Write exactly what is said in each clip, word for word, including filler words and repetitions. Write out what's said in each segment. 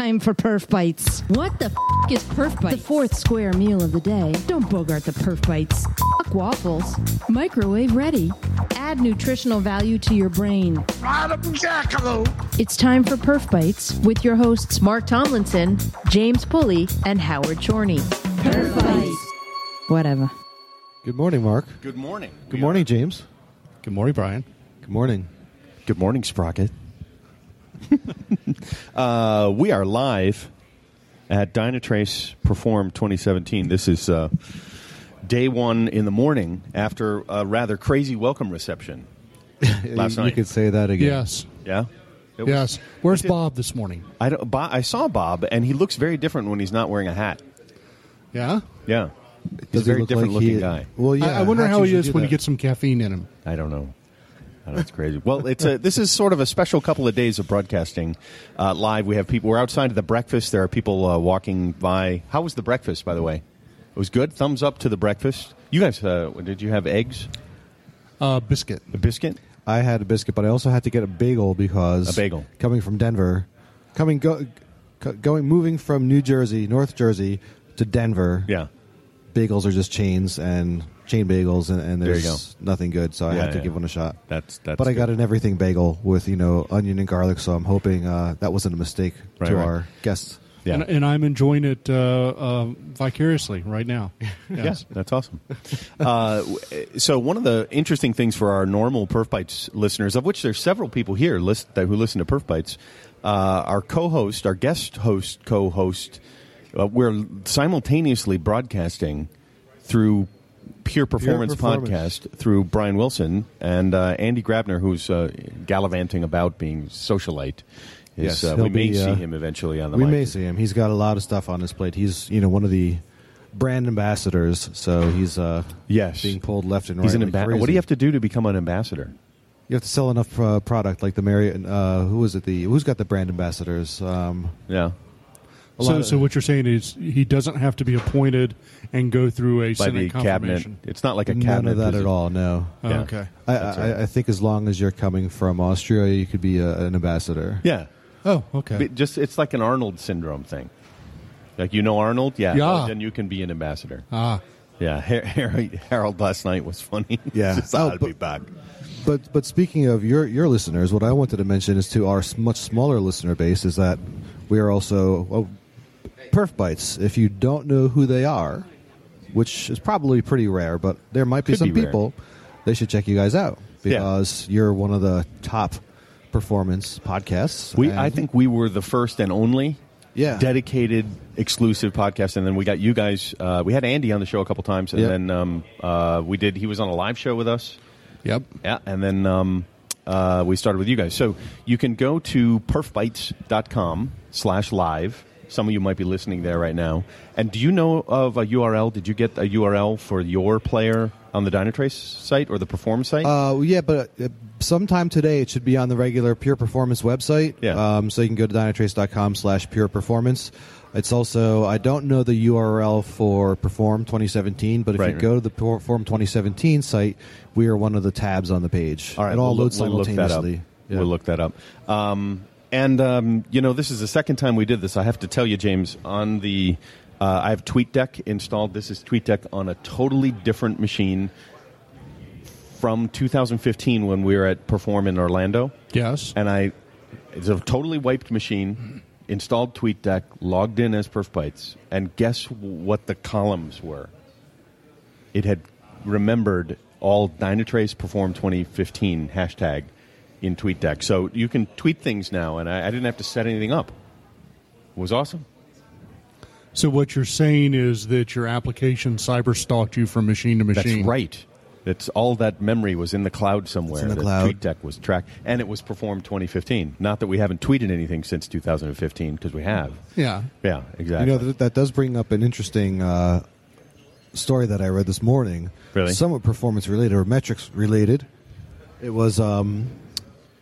time for Perf Bites. What the f*** is Perf Bites? The fourth square meal of the day. Don't bogart the Perf Bites. F*** waffles. Microwave ready. Add nutritional value to your brain. It's time for Perf Bites with your hosts Mark Tomlinson, James Pulley, and Howard Chorney. Perf Bites. Whatever. Good morning, Mark. Good morning. Good morning, James. Good morning, Brian. Good morning. Good morning, Sprocket. uh, we are live at Dynatrace Perform twenty seventeen. This is uh, day one in the morning after a rather crazy welcome reception last you night. You could say that again. Yes. Yeah? It was- Yes. Where's it- Bob this morning? I, don't, Bob, I saw Bob, and he looks very different when he's not wearing a hat. Yeah? Yeah. He's Does a he very look different like looking he- guy. Well, yeah. I, I wonder hats how he usually is do when he that. gets some caffeine in him. I don't know. I know, it's crazy. Well, it's a, this is sort of a special couple of days of broadcasting uh, live. We have people. We're outside of the breakfast. There are people uh, walking by. How was the breakfast, by the way? It was good. Thumbs up to the breakfast. You guys, uh, did you have eggs? Uh, biscuit. A biscuit? I had a biscuit, but I also had to get a bagel because A bagel. coming from Denver, coming go, go- going moving from New Jersey, North Jersey to Denver. Yeah. Bagels are just chains and chain bagels, and, and There you there's nothing good, so I Yeah, had to yeah. give one a shot. That's that's. But I got good. an everything bagel with, you know, onion and garlic, so I'm hoping uh, that wasn't a mistake Right, to right. our guests. Yeah. And, and I'm enjoying it uh, uh, vicariously right now. Yes, that's awesome. uh, w- so one of the interesting things for our normal Perf Bites listeners, of which there's several people here list, that who listen to Perf Bites, uh, our co-host, our guest host, co-host, uh, we're simultaneously broadcasting through Pure Performance, Performance. Podcast through Brian Wilson and uh, Andy Grabner, who's uh, gallivanting about being socialite. Is, Yes, uh, he'll we may be, see uh, him eventually on the We mic. may see him. He's got a lot of stuff on his plate. He's, you know, one of the brand ambassadors, so he's uh, Yes. being pulled left and right. He's an like amba- crazy. What do you have to do to become an ambassador? You have to sell enough uh, product, like the Marriott. Uh, who is it? The who's got the brand ambassadors? Um, Yeah. a lot So, of- so what you're saying is he doesn't have to be appointed and go through a By Senate the cabinet. confirmation. It's not like a none cabinet. of that position. at all. No. Oh, Yeah. okay. I, That's right. I, I think as long as you're coming from Austria, you could be a, an ambassador. Yeah. Oh, okay. But just it's like an Arnold syndrome thing. Like, you know Arnold? Yeah. Yeah. Oh, then you can be an ambassador. Ah, Yeah. Har- Har- Harold last night was funny. Yeah. Just, Oh, I'll but- be back. But but speaking of your your listeners, what I wanted to mention is to our s- much smaller listener base is that we are also well, Perf Bites. If you don't know who they are, which is probably pretty rare, but there might be Could some be rare. people, they should check you guys out Yeah. because you're one of the top performance podcasts. We, and- I think we were the first and only Yeah. dedicated, exclusive podcast. And then we got you guys. Uh, we had Andy on the show a couple times. And Yep. then um, uh, we did. He was on a live show with us. yep. Yeah, and then um, uh, we started with you guys. So you can go to perfbites.com slash live. Some of you might be listening there right now. And do you know of a U R L? Did you get a U R L for your player on the Dynatrace site or the Perform site? Uh, yeah, but uh, sometime today it should be on the regular Pure Performance website. Yeah. Um, so you can go to dynatrace.com slash pure performance. It's also, I don't know the U R L for Perform twenty seventeen, but if Right, you right. go to the Perform twenty seventeen site, we are one of the tabs on the page. All right, it all we'll, loads we'll look that up. simultaneously. Yeah. We'll look that up. Um, and, um, you know, this is the second time we did this. I have to tell you, James, on the uh, I have TweetDeck installed. This is TweetDeck on a totally different machine from two thousand fifteen when we were at Perform in Orlando. Yes. And I, it's a totally wiped machine, installed TweetDeck, logged in as PerfBites, and guess what the columns were? It had remembered all Dynatrace Perform twenty fifteen hashtag in TweetDeck. So you can tweet things now, and I, I didn't have to set anything up. It was awesome. So what you're saying is that your application cyber stalked you from machine to machine. That's right. It's all that memory was in the cloud somewhere. It's in the that cloud. TweetDeck was tracked, and it was Perform twenty fifteen. Not that we haven't tweeted anything since two thousand fifteen, because we have. Yeah. Yeah, exactly. You know, th- that does bring up an interesting uh, story that I read this morning. Really? Somewhat performance related or metrics related. It was um,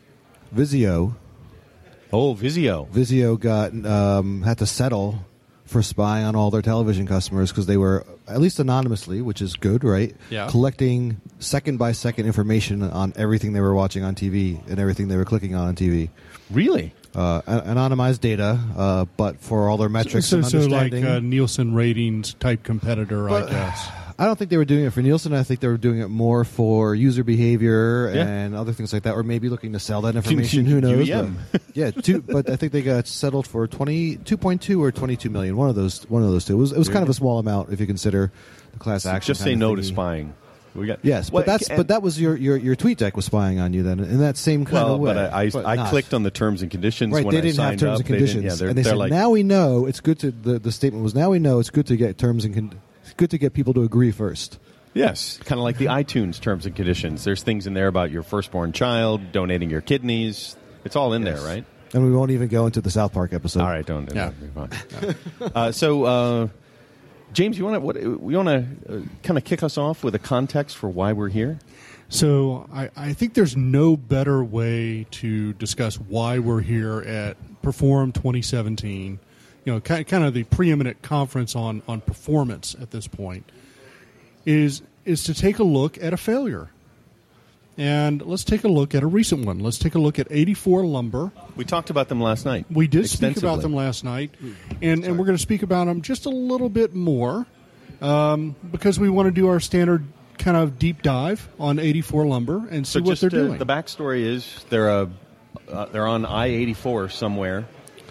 Vizio. oh, Vizio. Vizio got um, had to settle for spying on all their television customers because they were, at least anonymously, which is good, right? Yeah. Collecting second-by-second information on everything they were watching on T V and everything they were clicking on on T V. Really? Uh, anonymized data, uh, but for all their metrics so, and so like understanding. a Nielsen ratings type competitor, But, I guess. I don't think they were doing it for Nielsen. I think they were doing it more for user behavior Yeah. and other things like that, or maybe looking to sell that information. Who knows? U E M. But, yeah, two, but I think they got settled for twenty, two point two or twenty-two million. One of those. One of those two. It was, it was kind of a small amount if you consider the class action. Just say kind of no to thingy. spying. We got Yes, Well, but that's and- but that was your, your your tweet deck was spying on you then in that same kind well, of way. but I, I, But I not. clicked on the terms and conditions Right, when they I didn't have signed terms up. and They didn't- conditions, yeah, they're, and they they're said like, now we know it's good to. The, the statement was now we know it's good to get terms and con- it's good to get people to agree first. yes, kind of like the iTunes terms and conditions. There's things in there about your firstborn child, donating your kidneys. It's all in Yes. there, right? And we won't even go into the South Park episode. All right, don't. Yeah. don't uh, so, uh, James, you want to what you want to uh, kind of kick us off with a context for why we're here? So I, I think there's no better way to discuss why we're here at Perform twenty seventeen. You know, kind kind of the preeminent conference on, on performance at this point is is to take a look at a failure. And let's take a look at a recent one. Let's take a look at eighty-four Lumber. We talked about them last night. We did speak extensively. about them last night, and, and we're going to speak about them just a little bit more um, because we want to do our standard kind of deep dive on eighty-four Lumber and see So what just they're uh, doing. the backstory is they're a uh, they're on I eighty-four somewhere.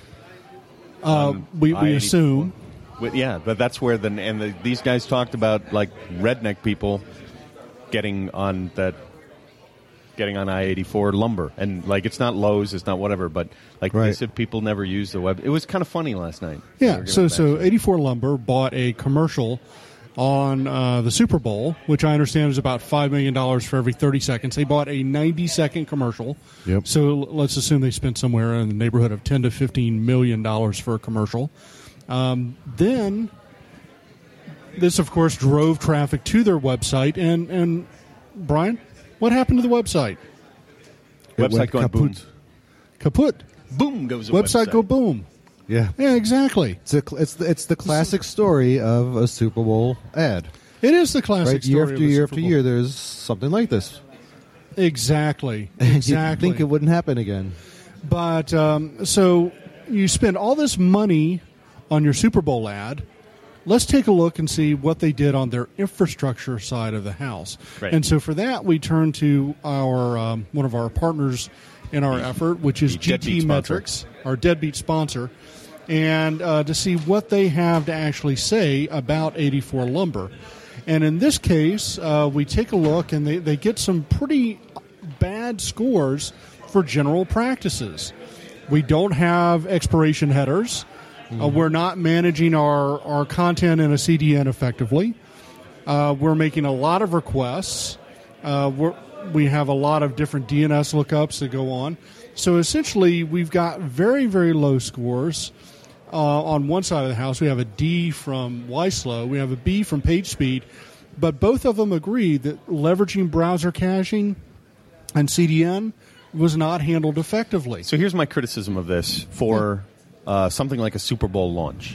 uh, we we I eighty-four. assume. With, yeah, but that's where the and the, these guys talked about like redneck people getting on that, getting on I eighty-four Lumber, and like it's not Lowe's, it's not whatever, but like they Right. said people never use the web. It was kind of funny last night. They Yeah, were so giving so back. eighty-four Lumber bought a commercial on uh, the Super Bowl, which I understand is about five million dollars for every thirty seconds. They bought a ninety-second commercial. Yep. So l- let's assume they spent somewhere in the neighborhood of ten to fifteen million dollars for a commercial. Um, then this, of course, drove traffic to their website. And, and Brian, what happened to the website? It website went going boom, kaput. Kaput. boom goes the Website, website. go boom. Yeah. Yeah, exactly. It's, a, it's, the, it's the classic story of a Super Bowl ad. It is the classic Right? story Year of after the year Super after Bowl. year, there's something like this. Exactly. And Exactly. you'd think it wouldn't happen again. But um, so you spend all this money on your Super Bowl ad. Let's take a look and see what they did on their infrastructure side of the house. Right. And so for that, we turn to our um, one of our partners in our effort, which is The G Deadbeat T sponsor. Metrics, our deadbeat sponsor, and uh, to see what they have to actually say about eighty-four Lumber. And in this case, uh, we take a look, and they, they get some pretty bad scores for general practices. We don't have expiration headers. Uh, we're not managing our, our content in a C D N effectively. Uh, we're making a lot of requests. Uh, we're, we have a lot of different D N S lookups that go on. So essentially, we've got very, very low scores. Uh, on one side of the house, we have a D from YSlow. We have a B from PageSpeed. But both of them agree that leveraging browser caching and C D N was not handled effectively. So here's my criticism of this for uh, something like a Super Bowl launch.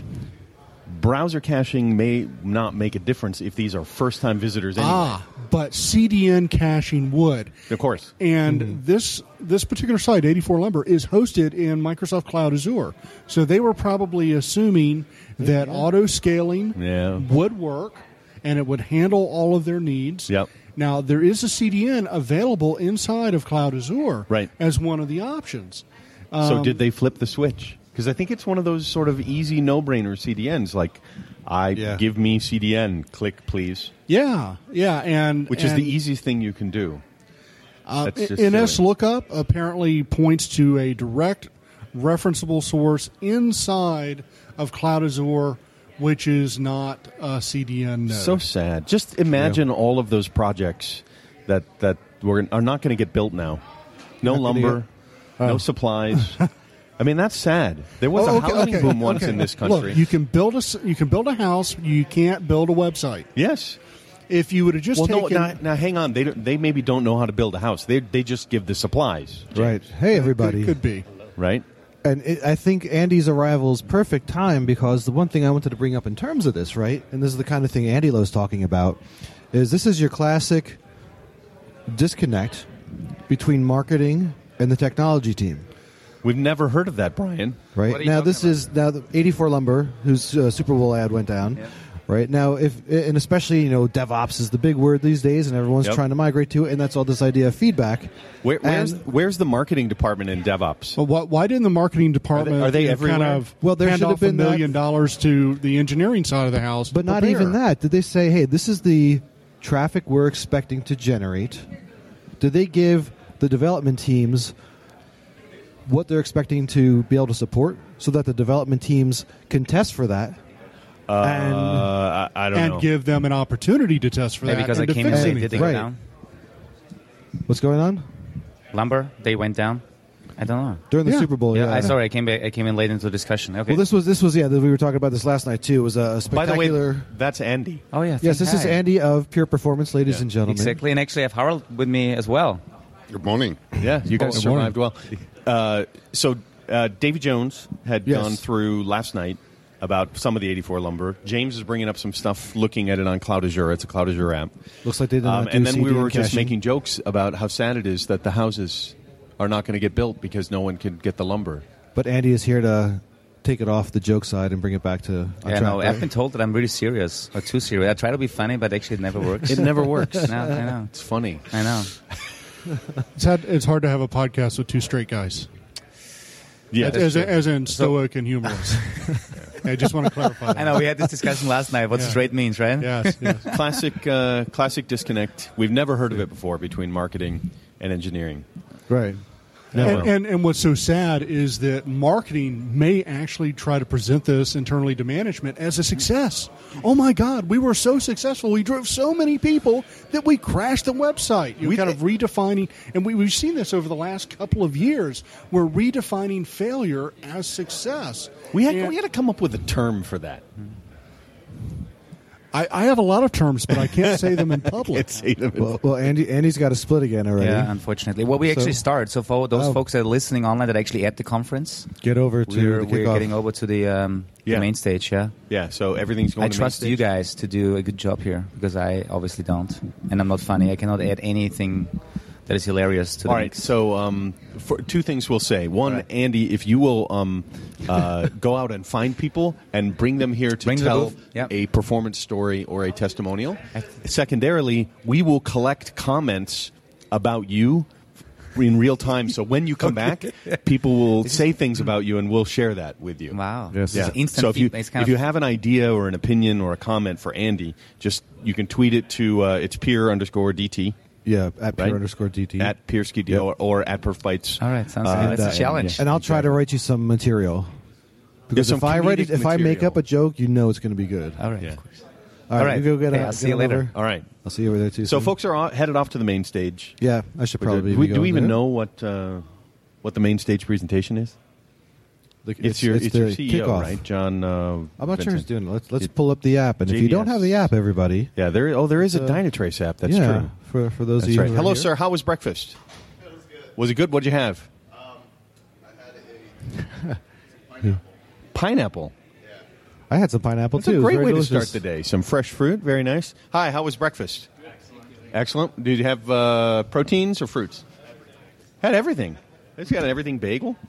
Browser caching may not make a difference if these are first-time visitors anyway. Ah, but C D N caching would. Of course. And this this particular site, eighty-four Lumber, is hosted in Microsoft Cloud Azure. So they were probably assuming that auto-scaling Yeah. would work and it would handle all of their needs. Yep. Now, there is a C D N available inside of Cloud Azure Right. as one of the options. So did they flip the switch? Because I think it's one of those sort of easy no-brainer C D Ns. Like, I Yeah. give me C D N, click please, Yeah, yeah. and which is and- the easiest thing you can do. Uh, That's just N S silly. lookup apparently points to a direct referenceable source inside of Cloud Azure, which is not a C D N node. So sad. Just imagine all of those projects that that were, are not going to get built now. No Not gonna lumber, get- no oh. supplies. I mean, that's sad. There was Oh, a okay, housing okay, boom once okay. in this country. Look, you can build a s- you can build a house. You can't build a website. yes. If you would have just Well, no. taken Now, now, hang on. They don't, they maybe don't know how to build a house. They they just give the supplies, Right. Hey, could, everybody. could be. right? And it, I think Andy's arrival is perfect time because the one thing I wanted to bring up in terms of this, right, and this is the kind of thing Andy Lowe's talking about, is this is your classic disconnect between marketing and the technology team. We've never heard of that, Brian. Right now, this about? is now the eighty-four Lumber, whose uh, Super Bowl ad went down. Yep. Right now, if and especially you know, DevOps is the big word these days, and everyone's yep. trying to migrate to it, and that's all this idea of feedback. Where, where's, and, where's the marketing department in DevOps? Well, why, why didn't the marketing department are they, are they everywhere? kind of well, there hand should have off been a million that. dollars to the engineering side of the house? But not even that. Did they say, hey, this is the traffic we're expecting to generate? Did they give the development teams what they're expecting to be able to support so that the development teams can test for that? Uh, and I, I don't and know. give them an opportunity to test for Maybe that. because and I came in late, did they right. go down? What's going on? Lumber, they went down. I don't know. During the Yeah. Super Bowl, yeah. Yeah, I sorry, I came back, I came in late into the discussion. Okay. Well, this was this was yeah. We were talking about this last night too. It was a spectacular. By the way, that's Andy. oh yeah. Yes, this is hi. Andy of Pure Performance, ladies Yeah. and gentlemen. Exactly, and actually I have Harold with me as well. Good morning. Yeah, you guys Oh, survived well. Uh, so uh, Davy Jones had Yes. gone through last night about some of the eighty-four Lumber. James is bringing up some stuff, looking at it on Cloud Azure. It's a Cloud Azure app. Looks like they did not Um, do and then C D we were and just caching. making jokes about how sad it is that the houses are not going to get built because no one can get the lumber. But Andy is here to take it off the joke side and bring it back to. On Yeah, track, no, right? I've been told that I'm really serious or too serious. I try to be funny, but actually it never works. It never works. No, I know. It's funny. I know. It's, had, it's hard to have a podcast with two straight guys. Yeah, as, as, as in stoic and humorless. I just want to clarify that. I know we had this discussion last night. What Yeah. straight means, right? Yes, yes. classic, uh, classic disconnect. We've never heard of it before between marketing and engineering. Right. And, and, and what's so sad is that marketing may actually try to present this internally to management as a success. Oh my God, we were so successful. We drove so many people that we crashed the website. You're We kind did. of redefining, and we, we've seen this over the last couple of years. We're redefining failure as success. We had, And we had to come up with a term for that. I, I have a lot of terms, but I can't say them in public. Can't say them in Well, well, Andy, Andy's got a split again already. Yeah, unfortunately. Well, we actually So- start. So for those Oh. folks that are listening online that are actually at the conference, Get over to we're, the we're kickoff. getting over to the, um, Yeah. the main stage, yeah? Yeah, so everything's going I to main trust stage. you guys to do a good job here because I obviously don't. And I'm not funny. I cannot add anything that is hilarious to the All right, mix. so um, for, two things we'll say. One, Right. Andy, if you will um, uh, go out and find people and bring them here to Bring to the tell booth. Yep. a performance story or a testimonial. Secondarily, we will collect comments about you in real time. So when you come back, people will say things about you, and we'll share that with you. Wow. Yes. This is instant So if you feedback. It's kind if of you have an idea or an opinion or a comment for Andy, just you can tweet it to uh, it's peer underscore dt. Yeah, at pure Right? underscore D T. At Piersky Yep. or, or at Perfbytes. All right, sounds Uh, good. That's and, a challenge. And I'll try to write you some material. Because some if I write it, comedic if I make material. up a joke, you know it's going to be good. All right. Yeah. Of course. All All right, right. you go get Okay, a, I'll get see you on later. over. All right. I'll see you over there too. So soon. folks are all headed off to the main stage. yeah, I should probably. do we, be do we going even there. know what uh, what the main stage presentation is? The- It's, your it's, your the C E O, kickoff. right, John? Uh, I'm not sure who's Vincent. doing it. Let's let's It- pull up the app, and if you don't J D S. have the app, everybody, Yeah, there. Oh, there is a Uh, Dynatrace app. That's yeah, true. for for those That's of you. right. who are Hello, here. sir. How was breakfast? It was good. Was it good? What'd you have? Um, I had a pineapple. Pineapple. I had some pineapple That's too. a It was great very way delicious. to start the day. Some fresh fruit. Very nice. Hi. How was breakfast? Excellent. Excellent. Did you have uh, proteins or fruits? Had everything. It's got an everything bagel.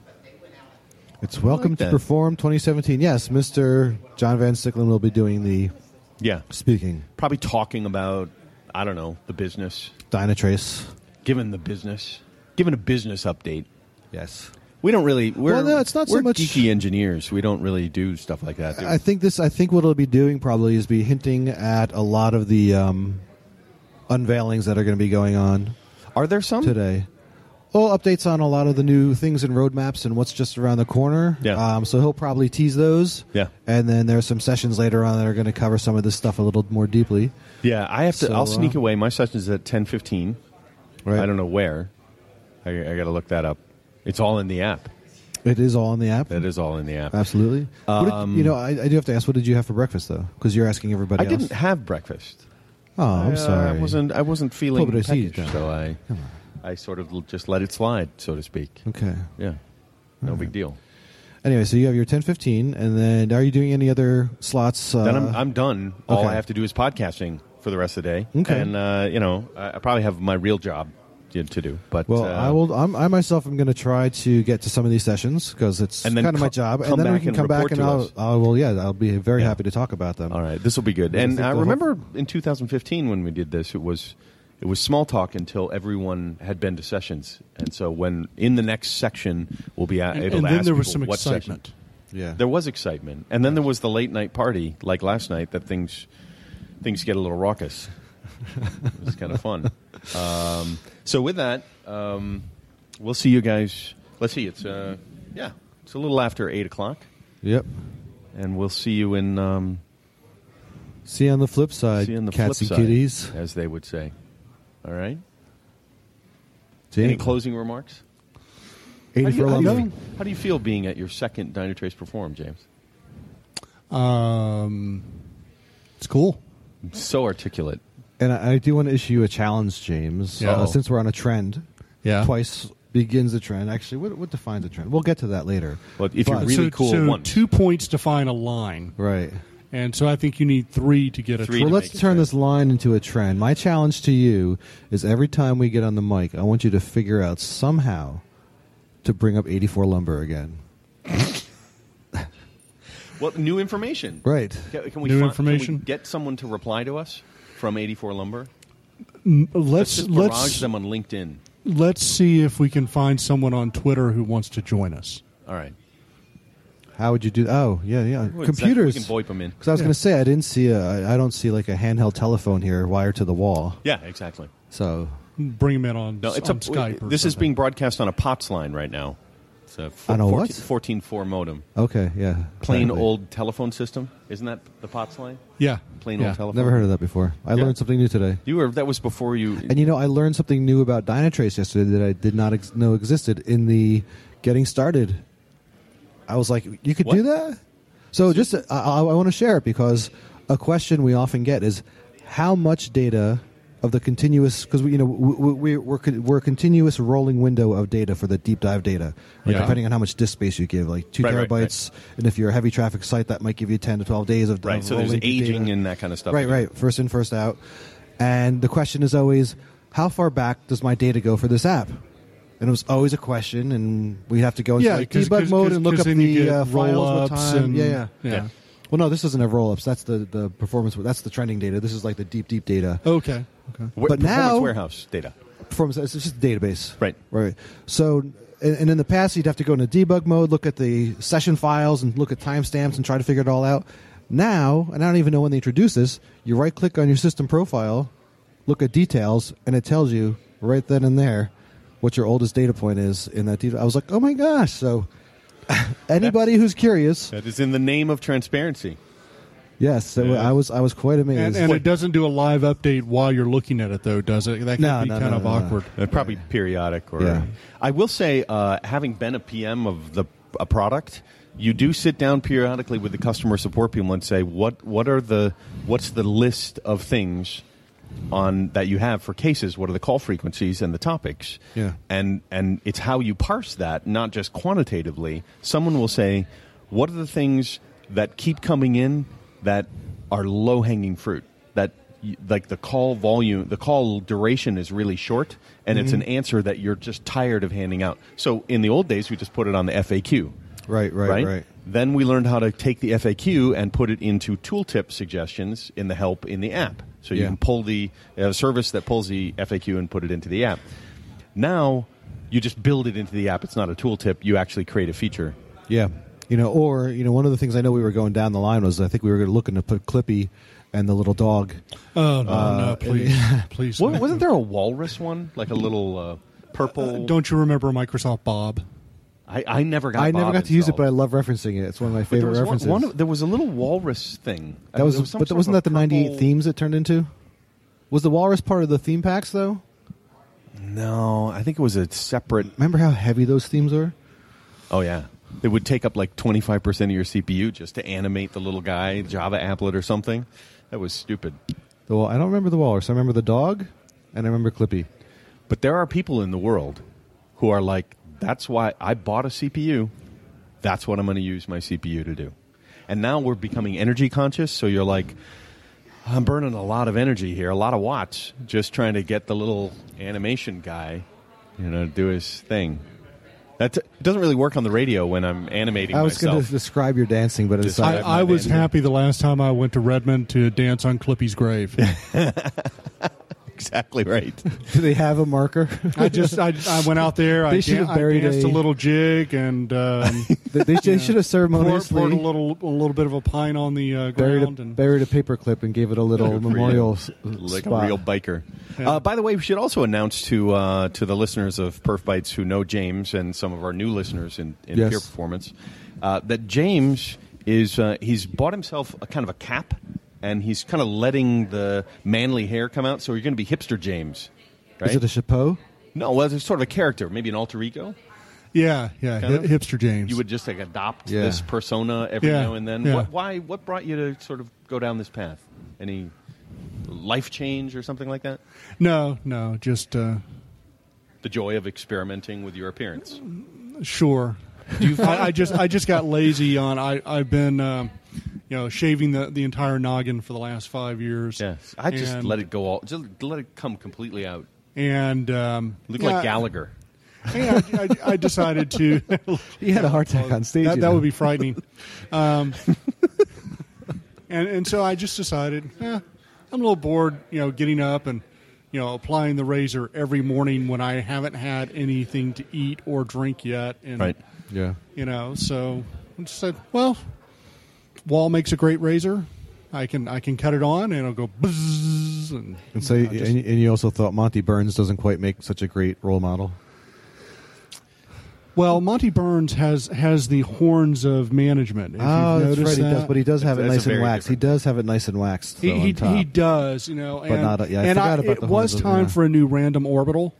It's welcome like to that. Perform twenty seventeen. Yes, Mister John Van Sticklen will be doing the Yeah. speaking. Probably talking about I don't know the business. Dynatrace. Given the business. Given a business update. Yes. We don't really. We're, Well, no, it's not so we're much- geeky engineers. We don't really do stuff like that. Do we? I think this. I think what it'll be doing probably is be hinting at a lot of the um, unveilings that are going to be going on Are there some today. Well, updates on a lot of the new things and roadmaps and what's just around the corner. Yeah. Um, so he'll probably tease those. Yeah. And then there's some sessions later on that are going to cover some of this stuff a little more deeply. Yeah, I have to. So, I'll sneak uh, away. My session's at ten fifteen. Right. I don't know where. I, I got to look that up. It's all in the app. It is all in the app. That is all in the app. Absolutely. What did- Um, you know, I, I do have to ask. What did you have for breakfast though? Because you're asking everybody I else. didn't have breakfast. Oh, I'm I, uh, sorry. I wasn't. I wasn't feeling Pobrecito. peckish, so I, I sort of l- just let it slide, so to speak. Okay. Yeah, no big deal. Anyway, so you have your ten fifteen, and then are you doing any other slots? Uh, Then I'm, I'm done. All okay. I have to do is podcasting for the rest of the day. Okay. And, uh, you know, I, I probably have my real job to, to do. But Well, uh, I will. I'm, I myself am going to try to get to some of these sessions because it's And then kind of my co- job, come and then we back can and come back report and to I'll, us. I will. Yeah, I'll be very Yeah. happy to talk about them. All right, this will be good. I And think I the remember in two thousand fifteen when we did this, it was it was small talk until everyone had been to sessions. And so when in the next section, we'll be a- And, able and to then ask there was people some what section. excitement. Yeah, There was excitement, and then there was the late night party, like last night. That things things get a little raucous. It was kind of fun. Um, so with that, um, we'll see you guys. Let's see. It's uh, yeah, it's a little after eight o'clock, Yep. and we'll see you in. Um, See you on the flip side, see you on the cats flip and side, kitties. as they would say. All right. See Any you. closing remarks? eighty How do, you, for how, do lumber. you, how do you feel being at your second Dynatrace Perform, James? Um, it's cool. So articulate. And I, I do want to issue a challenge, James. Yeah. Uh, since we're on a trend, Yeah. twice begins a trend. Actually, what, what defines a trend? We'll get to that later. But if you're But- really so, cool so once. two points define a line, Right. and so I think you need three to get a Three trend. to Well, let's make it turn trend. this line into a trend. My challenge to you is every time we get on the mic, I want you to figure out somehow to bring up eighty-four lumber again. Well, new information. Right. Can, can we New fi- information? Can we get someone to reply to us from eighty-four Lumber? Let's Let's just let's barrage them on LinkedIn. let's see if we can find someone on Twitter who wants to join us. All right. How would you do? Oh, yeah, yeah. Well, Computers. We can VoIP them in. Because I was Yeah. going to say I didn't see a. I I don't see like a handheld telephone here wired to the wall. Yeah, exactly. So Bring them in on, No, it's on a, Skype. Or this is something. being broadcast on a POTS line right now. It's a four, On a what? fourteen point four modem. okay, yeah. Plain Exactly. old telephone system. Isn't that the POTS line? yeah, Plain yeah. old telephone. Never heard of that before. I Yeah. learned something new today. You were that was before you. And you know, I learned something new about Dynatrace yesterday that I did not ex- know existed in the getting started. I was like, you could What? do that? So just, uh, I, I want to share it because a question we often get is how much data of the continuous, because we, you know, we, we, we're, con- we're a continuous rolling window of data for the deep dive data, right? Yeah. Depending on how much disk space you give, like two Right, right, terabytes. And if you're a heavy traffic site, that might give you ten to twelve days of right. of So there's rolling deep aging data. and that kind of stuff. Right, right. First in, first out. And the question is always, how far back does my data go for this app? And it was always a question, and we'd have to go into Yeah, like 'cause- debug 'cause- mode 'cause- and look 'cause up then you the get uh, files, what roll-ups time. and- yeah, yeah, yeah. Well, no, this isn't a roll-ups. That's the, the performance. That's the trending data. This is like the deep, deep data. Okay. Okay. Wh- But performance now- warehouse data. Performance. It's just a database. Right. Right. So, and, and in the past, you'd have to go into debug mode, look at the session files, and look at timestamps and try to figure it all out. Now, and I don't even know when they introduced this, you right-click on your system profile, look at details, and it tells you right then and there what your oldest data point is in that detail. I was like, oh my gosh. So anybody who's curious, That is in the name of transparency. yes, so Yeah. I was I was quite amazed. And, and it doesn't do a live update while you're looking at it, though, does it? That could No, be no, kind no, of no, no. awkward. Uh, probably periodic. Or Yeah. I will say, uh, having been a P M of the a product, you do sit down periodically with the customer support people and say, what what are the what's the list of things on that you have for cases? What are the call frequencies and the topics? Yeah. And and it's how you parse that, not just quantitatively. Someone will say, what are the things that keep coming in that are low hanging fruit? That y- like the call volume, the call duration is really short, and it's an answer that you're just tired of handing out. So in the old days, we just put it on the F A Q. right, right, Right? right. Then we learned how to take the F A Q and put it into tooltip suggestions in the help in the app. So you Yeah. can pull the uh, service that pulls the F A Q and put it into the app. Now you just build it into the app. It's not a tooltip. You actually create a feature. Yeah. You know, or, you know, one of the things I know we were going down the line was I think we were looking to put Clippy and the little dog. Oh, no, Uh, no, please. please. Wa- no. wasn't there a walrus one? Like a little uh, purple... Don't you remember Microsoft Bob? I, I never got I never Bob got to use it, but I installed. love referencing it. It's one of my But there favorite was one- references. one of- there was a little walrus thing. that was, There some but sort wasn't of that the a ninety-eight purple- themes it turned into? Was the walrus part of the theme packs, though? No, I think it was a separate... Remember how heavy those themes were? Oh, yeah. It would take up like twenty-five percent of your C P U just to animate the little guy, Java applet or something. That was stupid. The wal- I don't remember the walrus. I remember the dog, and I remember Clippy. But there are people in the world who are like, that's why I bought a C P U That's what I'm going to use my C P U to do. And now we're becoming energy conscious, so you're like, I'm burning a lot of energy here, a lot of watts, just trying to get the little animation guy, you know, to do his thing. That it doesn't really work on the radio when I'm animating I was myself. going to describe your dancing, but it's I, I was happy the last time I went to Redmond to dance on Clippy's grave. Exactly right. Do they have a marker? I just I, I went out there. They I, should dan- have buried I danced a- a little jig and um, they they should, should have poured, ceremoniously poured a little a little bit of a pine on the uh, buried ground a, and buried a paper clip and gave it a little memorial s- like spot. a real biker. Yeah. Uh, by the way, we should also announce to uh, to the listeners of Perf Bites who know James and some of our new listeners in, in Yes. Pure Performance uh, that James is uh, he's bought himself a kind of a cap, and he's kind of letting the manly hair come out. So you're going to be hipster James, right? Is it a chapeau? No, well, it's sort of a character, maybe an alter ego. yeah yeah Kind hi- of? hipster James. You would just like adopt Yeah. this persona every Yeah, now and then. yeah. What, why? What brought you to sort of go down this path? Any life change or something like that? no no just uh, The joy of experimenting with your appearance. sure. I, I just I just got lazy on I I've been um, you know shaving the, the entire noggin for the last five years. Yes, I just And- let it go all. Just let it come completely out. and um, Look yeah, like Gallagher. Yeah, I, I, I decided to. He had a heart attack on stage. That, you that know. would be frightening. Um, and and so I just decided, eh, I'm a little bored, you know, getting up and you know applying the razor every morning when I haven't had anything to eat or drink yet, and Right. Yeah. you know, so I just said, well, Wall makes a great razor. I can I can cut it on and it'll go bzzz, and, And so, you know, just- and, and you also thought Monty Burns doesn't quite make such a great role model. well, Monty Burns has has the horns of management. If Oh, you've that's noticed right. He that. does, but he does have That's- it that's nice a and very waxed. He different- does have it nice and waxed. He though, he, on top. he does, you know, and, not- yeah, I and forgot I, about it the was horns of- time yeah. for a new random orbital.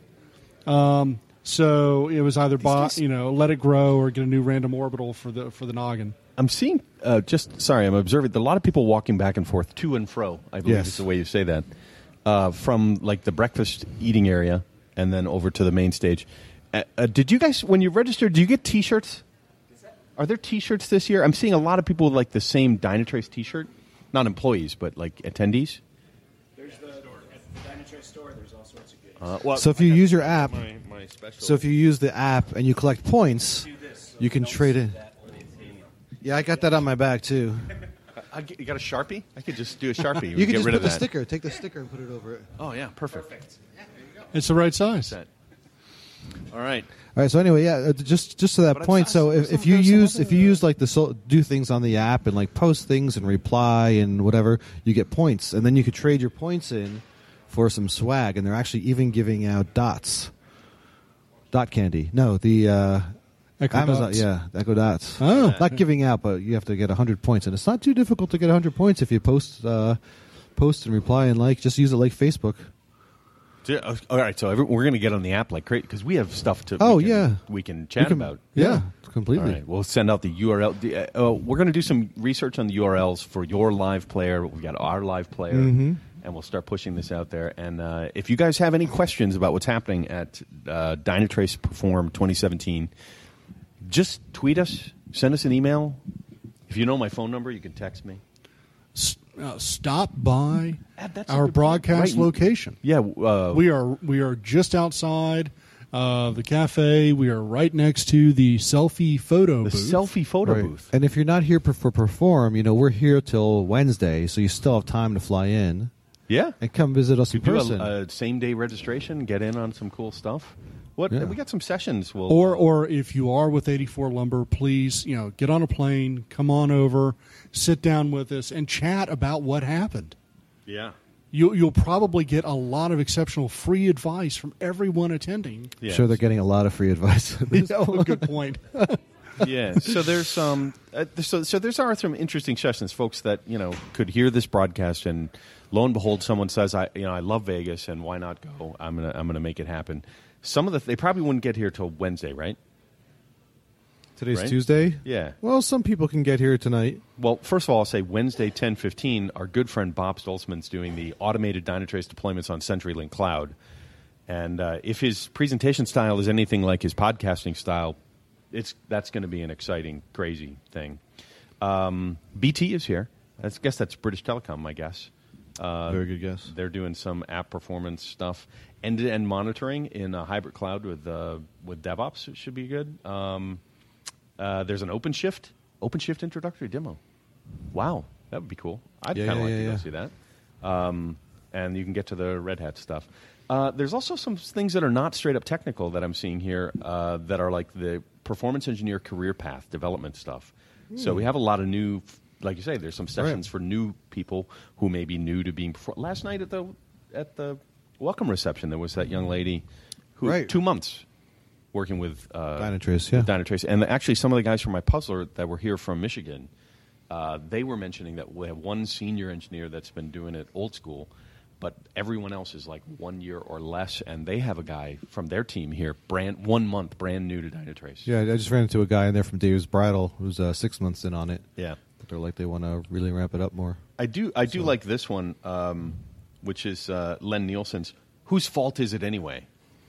Um, so it was either buy, guys- you know, let it grow or get a new random orbital for the for the noggin. I'm seeing. Uh, just sorry, I'm observing a lot of people walking back and forth, to and fro. I believe Yes. is the way you say that. Uh, from like the breakfast eating area and then over to the main stage. Uh, uh, did you guys, when you registered, do you get T-shirts? Are there T-shirts this year? I'm seeing a lot of people with like the same Dynatrace T-shirt, not employees, but like attendees. There's the at the Dynatrace store. There's all sorts of goodies. Uh, well, So if you use your app, my, my special. so if you use the app and you collect points, you can trade it. Yeah, I got that on my bag too. I, you got a Sharpie? I could just do a Sharpie. You get can just rid put of the that. sticker. Take the sticker and put it over it. Oh yeah, perfect. It's the right size. Set. All right. All right. So anyway, yeah, uh, just just to that But I'm point. sorry, So if, some- if you there's some use other- if you use like the so, do things on the app and like post things and reply and whatever, you get points, and then you could trade your points in for some swag, and they're actually even giving out dots, dot candy. No, the uh, Echo Amazon, Dots. yeah, Echo Dots. Oh. Not giving out, but you have to get a hundred points, and it's not too difficult to get a hundred points if you post uh, post and reply and like. Just use it like Facebook. So, uh, all right, so every, we're going to get on the app like great because we have stuff to. Oh, we can, yeah. we can chat You can- about. Yeah, All completely. right, we'll send out the U R L. The, uh, uh, we're going to do some research on the U R Ls for your live player. We've got our live player, Mhm. and we'll start pushing this out there. And uh, if you guys have any questions about what's happening at uh, Dynatrace Perform twenty seventeen, just tweet us, send us an email. If you know my phone number, you can text me. S- uh, stop by Ah, that's a our good point. Broadcast Right. location. Yeah, uh, We are we are just outside uh, the cafe. We are right next to the selfie photo the booth. selfie photo Right. booth. And if you're not here per- for perform, you know we're here till Wednesday, so you still have time to fly in Yeah, and come visit us we in do person. a, a same day registration. Get in on some cool stuff. What Yeah. we got some sessions. We'll Or, or if you are with eighty-four Lumber, please, you know, get on a plane, come on over, sit down with us, and chat about what happened. yeah. You, you'll probably get a lot of exceptional free advice from everyone attending. Yeah. Sure, they're getting a lot of free advice. Oh, good point. yeah. So there's um, uh, so so there's are some interesting sessions, folks that you know could hear this broadcast, and lo and behold, someone says, "I you know I love Vegas, and why not go? I'm gonna I'm gonna make it happen." Some of the they probably wouldn't get here till Wednesday, right? Today's Right? Tuesday. Yeah. Well, some people can get here tonight. Well, first of all, I'll say Wednesday, ten fifteen, our good friend Bob Stolzman's doing the automated Dynatrace deployments on CenturyLink Cloud. And uh, if his presentation style is anything like his podcasting style, it's that's going to be an exciting, crazy thing. Um, B T is here. I guess that's British Telecom, I guess. Uh, Very good guess. They're doing some app performance stuff, end-to-end monitoring in a hybrid cloud with uh, with DevOps. It should be good. Um, uh, there's an OpenShift OpenShift introductory demo. Wow, that would be cool. I'd Yeah, kind of yeah, like yeah, to go yeah. see that. Um, and you can get to the Red Hat stuff. Uh, there's also some things that are not straight up technical that I'm seeing here uh, that are like the performance engineer career path development stuff. So we have a lot of new, like you say, there's some sessions Right. for new people who may be new to being. Perfor- Last night at the at the welcome reception, there was that young lady who Right. two months working with uh, Dynatrace, yeah. with Dynatrace, and actually some of the guys from my puzzler that were here from Michigan, uh, they were mentioning that we have one senior engineer that's been doing it old school, but everyone else is like one year or less, and they have a guy from their team here, brand one month, brand new to Dynatrace. Yeah, I just ran into a guy in there from Dave's Bridal who's uh, six months in on it. Yeah. But they're like they want to really ramp it up more. I do. I do So- like this one, um, which is uh, Len Nielsen's. Whose fault is it anyway?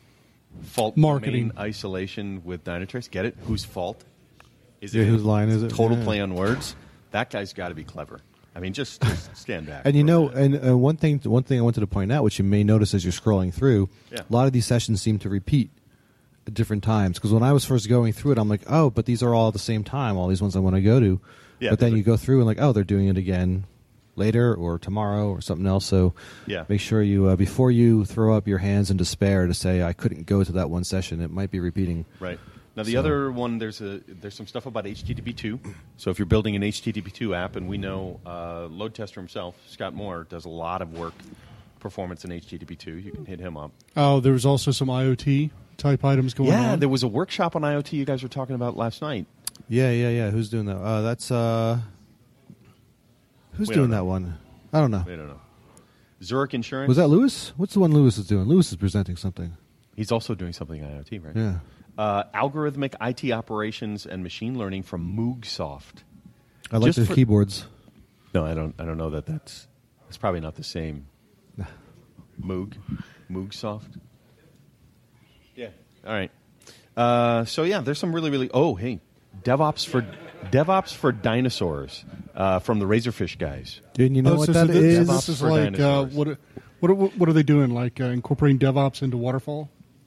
Fault Marketing. domain isolation with Dynatrace. Get it? Whose fault is Yeah, it? whose line is it? Total Yeah. play on words. That guy's got to be clever. I mean, just, just stand back. And you for a know, minute. and uh, one thing, one thing I wanted to point out, which you may notice as you're scrolling through, Yeah. a lot of these sessions seem to repeat at different times. Because when I was first going through it, I'm like, oh, but these are all at the same time. All these ones I want to go to. Yeah, but then there's you a- go through and like, oh, they're doing it again later or tomorrow or something else. So Yeah. make sure you uh, before you throw up your hands in despair to say I couldn't go to that one session. It might be repeating. Right. Now the So- other one, there's a there's some stuff about H T T P two. So if you're building an H T T P two app, and we know uh, load tester himself, Scott Moore, does a lot of work performance in H T T P two. You can hit him up. Oh, there was also some IoT type items going Yeah, on. there was a workshop on IoT you guys were talking about last night. Yeah, yeah, yeah. Who's doing that? Uh, that's uh, who's We doing don't know. that one? I don't know. I don't know. Zurich Insurance. Was that Lewis? What's the one Lewis is doing? Lewis is presenting something. He's also doing something IoT, right? Yeah. Uh, algorithmic I T operations and machine learning from Moogsoft. I like Just the for- keyboards. No, I don't. I don't know that that's. It's probably not the same. Moog, Moogsoft. Yeah. All right. Uh, so yeah, there's some really, really. Oh, hey, DevOps for DevOps for dinosaurs uh, from the Razorfish guys. And you know Oh, what so, that so is? this, DevOps this is for like uh, dinosaurs. what, what? What? What are they doing? Like uh, incorporating DevOps into Waterfall?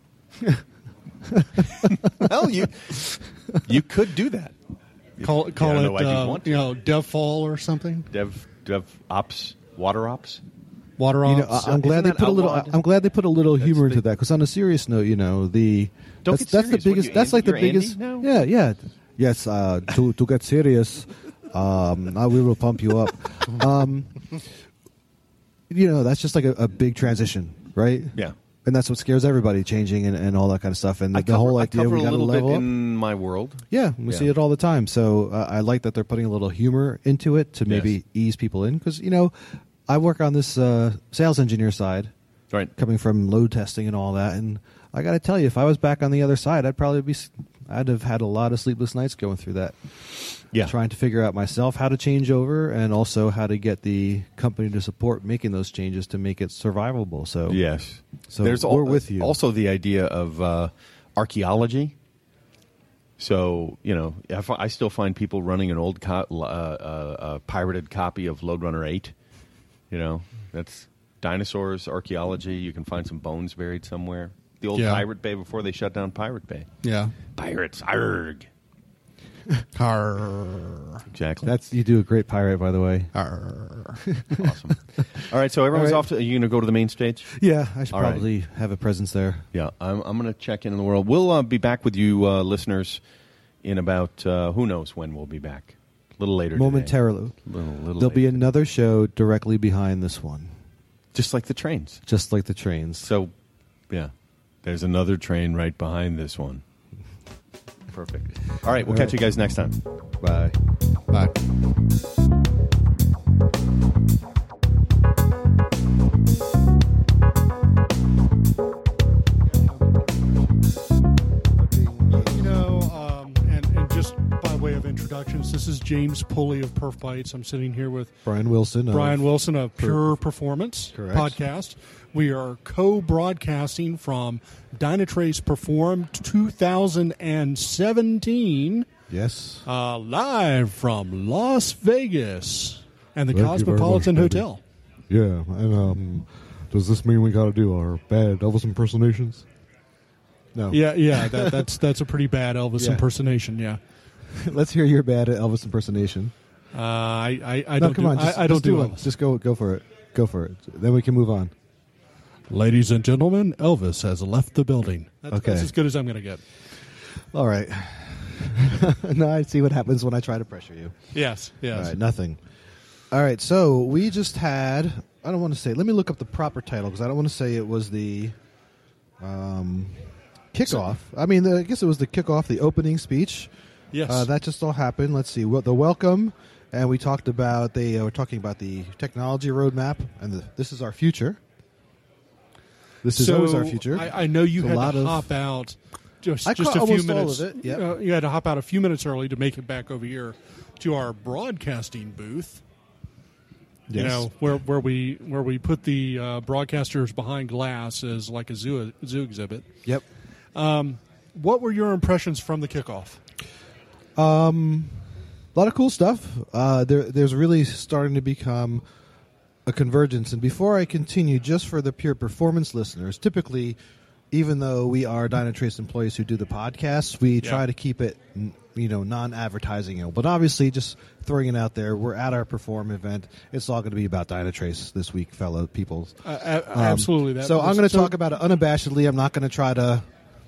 Well, you you could do that. Call call I don't it know why you'd uh, want to. you know DevFall or something. Dev DevOps, Water Ops. Water You know, ops. I- I'm glad Isn't they that put a little. outlawed? I'm glad they put a little That's humor into the- that. Because on a serious note, you know, the Don't that's, get that's the serious. What, biggest. you that's like the Andy? You're biggest. Andy Yeah, yeah. Yes. Uh, to to get serious, um, I, we will pump you up. Um, you know, that's just like a, a big transition, right? Yeah. And that's what scares everybody, changing and, and all that kind of stuff. And the, I the cover, whole I idea cover we a got to little bit level up. in my world. Yeah, we Yeah. see it all the time. So uh, I like that they're putting a little humor into it to maybe Yes. ease people in. Because, you know, I work on this uh, sales engineer side, Right. coming from load testing and all that. And I got to tell you, if I was back on the other side, I'd probably be, s- I'd have had a lot of sleepless nights going through that. Yeah. Trying to figure out myself how to change over and also how to get the company to support making those changes to make it survivable. So Yes. So There's we're al- with you. Also, the idea of uh, archaeology. So you know, I, fi- I still find people running an old co- uh, uh, uh, pirated copy of Lode Runner eight. You know, that's dinosaurs, archaeology. You can find some bones buried somewhere. The old Yeah. Pirate Bay before they shut down Pirate Bay. yeah. Pirates, arg. Arr. Exactly. That's you do a great pirate, by the way. Arr. awesome. All right, so everyone's All right. off to. Are you going to go to the main stage? Yeah, I should All right. probably have a presence there. Yeah, I'm, I'm going to check in in the world. We'll uh, be back with you, uh, listeners, in about uh, who knows when we'll be back. A little later. today. Momentarily. Little, little There'll be later. another show directly behind this one, Just like the trains. just like the trains. So, yeah, there's another train right behind this one. Perfect. All right, we'll All catch right. you guys next time. Bye. Bye. You know, um, and, and just by way of introductions, this is Jim. James Pulley of Perf Bytes. I'm sitting here with Brian Wilson. Brian of Wilson of Pure Perf- Performance Correct. Podcast. We are co-broadcasting from Dynatrace Perform two thousand seventeen. Yes. Uh, live from Las Vegas and the Thank you very Cosmopolitan much, baby. Hotel. Yeah, and um, does this mean we got to do our bad Elvis impersonations? No. Yeah, yeah, that, that's that's a pretty bad Elvis Yeah. impersonation. Yeah, Let's hear your bad Elvis impersonation. uh, I I, I no, don't come do, on. Just, I, I don't just do it. Elvis. Just go, go for it. Go for it. Then we can move on. Ladies and gentlemen, Elvis has left the building. That's, Okay. that's as good as I'm going to get. All right. Now I see what happens when I try to pressure you. Yes, yes. All right, nothing. All right, so we just had, I don't want to say, let me look up the proper title because I don't want to say it was the um, kickoff. I mean, the, I guess it was the kickoff, the opening speech. Yes. Uh, that just all happened. Let's see. Well, the welcome, and we talked about, they uh, were talking about the technology roadmap, and the, this is our future. This is so always our future. I, I know you It's a had lot to of- hop out just, I just caught a few almost all minutes. of it, yep. Uh, you had to hop out a few minutes early to make it back over here to our broadcasting booth. You Yes. know, where where we where we put the uh, broadcasters behind glass as like a zoo zoo exhibit. Yep. What were your impressions from the kickoff? A lot of cool stuff. Uh, there, there's really starting to become a convergence. And before I continue, just for the Pure Performance listeners, typically, even though we are Dynatrace employees who do the podcast, we Yeah. try to keep it, n- you know, non-advertising. But obviously, just throwing it out there, we're at our Perform event. It's all going to be about Dynatrace this week, fellow people. Uh, a- Um, absolutely. That so I'm going to so- talk about it unabashedly. I'm not going to try to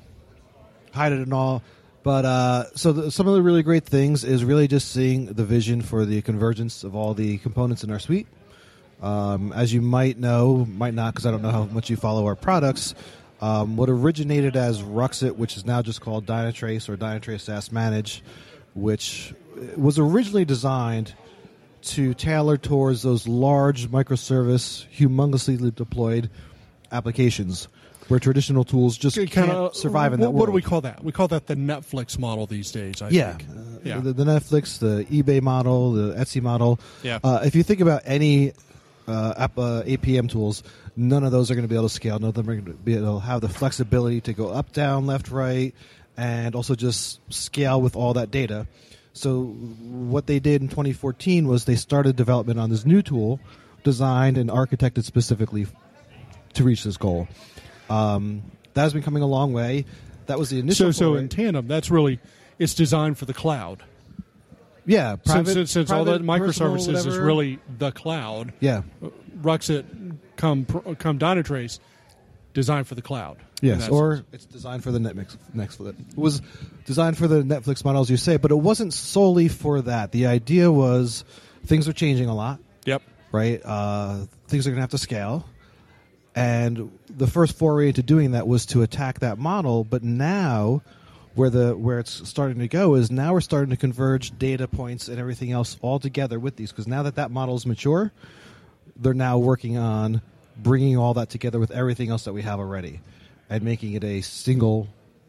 hide it and all. But uh, so the, some of the really great things is really just seeing the vision for the convergence of all the components in our suite. Um, as you might know, might not because I don't know how much you follow our products. Um, what originated as Ruxit, which is now just called Dynatrace or Dynatrace SaaS Manage, which was originally designed to tailor towards those large microservice, humongously deployed applications where traditional tools just Kind can't of survive in what, that what world. do we call that? We call that the Netflix model these days. I Yeah, think. Uh, Yeah. The, the Netflix, the eBay model, the Etsy model. Yeah. Uh, if you think about any uh, app, uh, A P M tools, none of those are going to be able to scale. None of them are going to be able to have the flexibility to go up, down, left, right, and also just scale with all that data. So what they did in twenty fourteen was they started development on this new tool designed and architected specifically to reach this goal. Um, that has been coming a long way. That was the initial So so goal, in right? tandem, that's really it's designed for the cloud. Yeah, private, since since, since all private, that personal, microservices is whatever. really the cloud. Yeah. Ruxit come come Dynatrace designed for the cloud. in Yes, that or sense. it's designed for the Netflix. Netflix. It was designed for the Netflix model, as you say, but it wasn't solely for that. The idea was things are changing a lot, Yep. right? Uh, things are going to have to scale. And the first foray into doing that was to attack that model, but now where the where it's starting to go is now we're starting to converge data points and everything else all together with these, because now that that model is mature, they're now working on bringing all that together with everything else that we have already and making it a single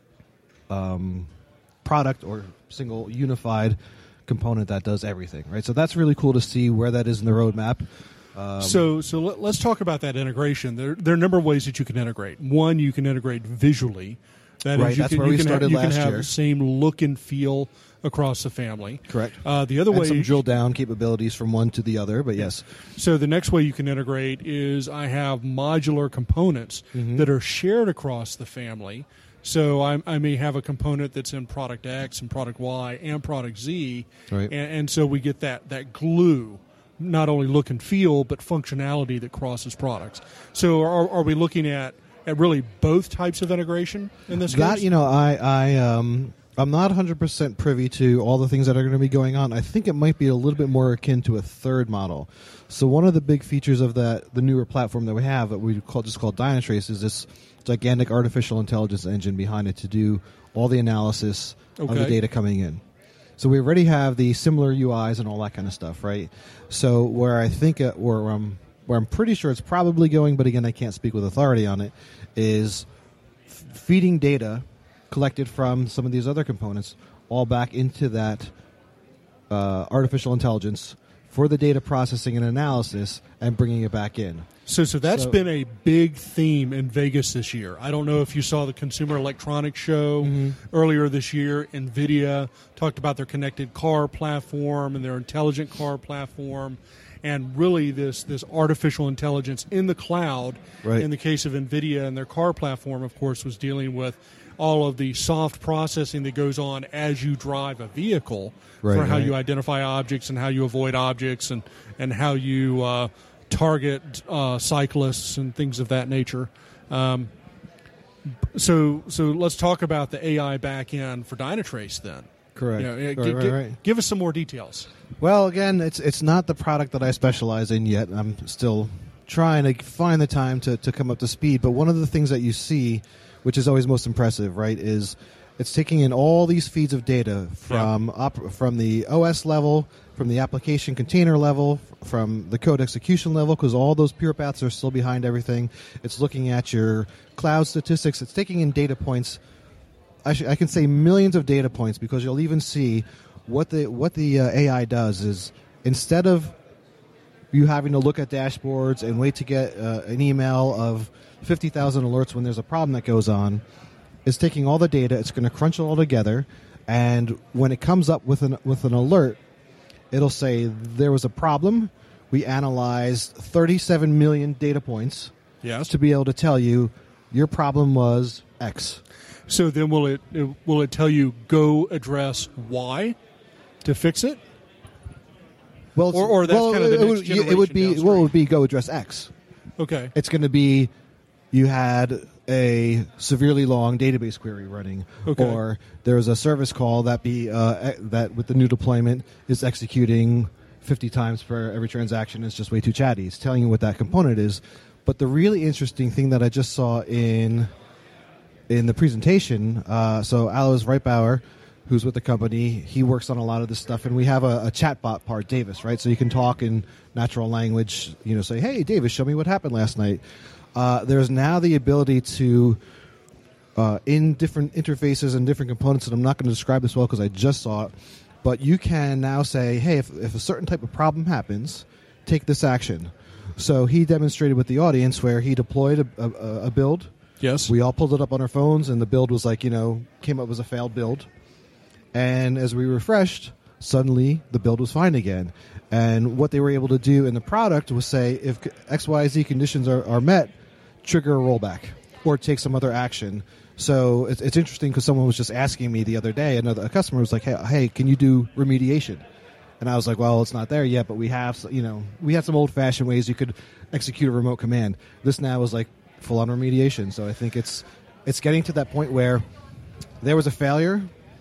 um, product or single unified component that does everything, right? So that's really cool to see where that is in the roadmap. Um, So, so let, let's talk about that integration. There, there are a number of ways that you can integrate. One, you can integrate visually. That Right, is, you that's can, where you we can started have, you last can have year. the same look and feel across the family. Correct. Uh, the other and way, some drill down capabilities from one to the other, but yes. so the next way you can integrate is I have modular components Mm-hmm. that are shared across the family. So I, I may have a component that's in product X and product Y and product Z, Right. and, and so we get that that glue, not only look and feel, but functionality that crosses products. So are, are we looking at, at really both types of integration in this That, case? you know, I, I, um, I'm not one hundred percent privy to all the things that are going to be going on. I think it might be a little bit more akin to a third model. So one of the big features of that, the newer platform that we have that we call just called Dynatrace, is this gigantic artificial intelligence engine behind it to do all the analysis of the Okay. data coming in. So we already have the similar U Is and all that kind of stuff, right? So where I think, uh, where I'm, where I'm pretty sure it's probably going, but again, I can't speak with authority on it, is f- feeding data collected from some of these other components all back into that uh, artificial intelligence for the data processing and analysis and bringing it back in. So, so that's So- been a big theme in Vegas this year. I don't know if you saw the Consumer Electronics Show Mm-hmm. earlier this year. NVIDIA talked about their connected car platform and their intelligent car platform, and really this this artificial intelligence in the cloud. Right. In the case of NVIDIA and their car platform, of course, was dealing with all of the soft processing that goes on as you drive a vehicle Right, for how right. you identify objects and how you avoid objects and, and how you uh, target uh, cyclists and things of that nature. Um, so so let's talk about the A I back end for Dynatrace then. Correct. You know, uh, Right, gi- right, gi- right. Give us some more details. Well, again, it's it's not the product that I specialize in yet. I'm still trying to find the time to, to come up to speed. But one of the things that you see, which is always most impressive, right, is it's taking in all these feeds of data from op- from the O S level, from the application container level, f- from the code execution level, because all those pure paths are still behind everything. It's looking at your cloud statistics. It's taking in data points. I, sh- I can say millions of data points, because you'll even see what the what the uh, A I does is, instead of you having to look at dashboards and wait to get uh, an email of fifty thousand alerts when there's a problem that goes on, it's taking all the data, it's going to crunch it all together, and when it comes up with an with an alert, it'll say there was a problem. We analyzed thirty-seven million data points Yes. to be able to tell you your problem was X. So then will it, it will it tell you go address Y to fix it? Well, it's- Or- or that's well, kind of the it, next would, it generation would be downstream. well, it would be go address X. Okay. It's going to be you had a severely long database query running, Okay. or there's a service call that be uh, e- that with the new deployment is executing fifty times per every transaction. It's just way too chatty. It's telling you what that component is. But the really interesting thing that I just saw in in the presentation, uh, so Alois Reitbauer, who's with the company, he works on a lot of this stuff, and we have a, a chatbot part, Davis, right? So you can talk in natural language, you know, say, hey, Davis, show me what happened last night. Uh, there's now the ability to, uh, in different interfaces and different components, and I'm not going to describe this well because I just saw it, but you can now say, hey, if, if a certain type of problem happens, take this action. So he demonstrated with the audience where he deployed a, a, a build. Yes. We all pulled it up on our phones, and the build was like, you know, came up as a failed build. And as we refreshed, suddenly the build was fine again. And what they were able to do in the product was say, if X Y Z conditions are, are met, trigger a rollback or take some other action. So it's, it's interesting because someone was just asking me the other day, another a customer was like, hey, hey, can you do remediation? And I was like, well, it's not there yet, but we have, you know, we had some old-fashioned ways you could execute a remote command. This now is like full-on remediation. So I think it's it's getting to that point where there was a failure,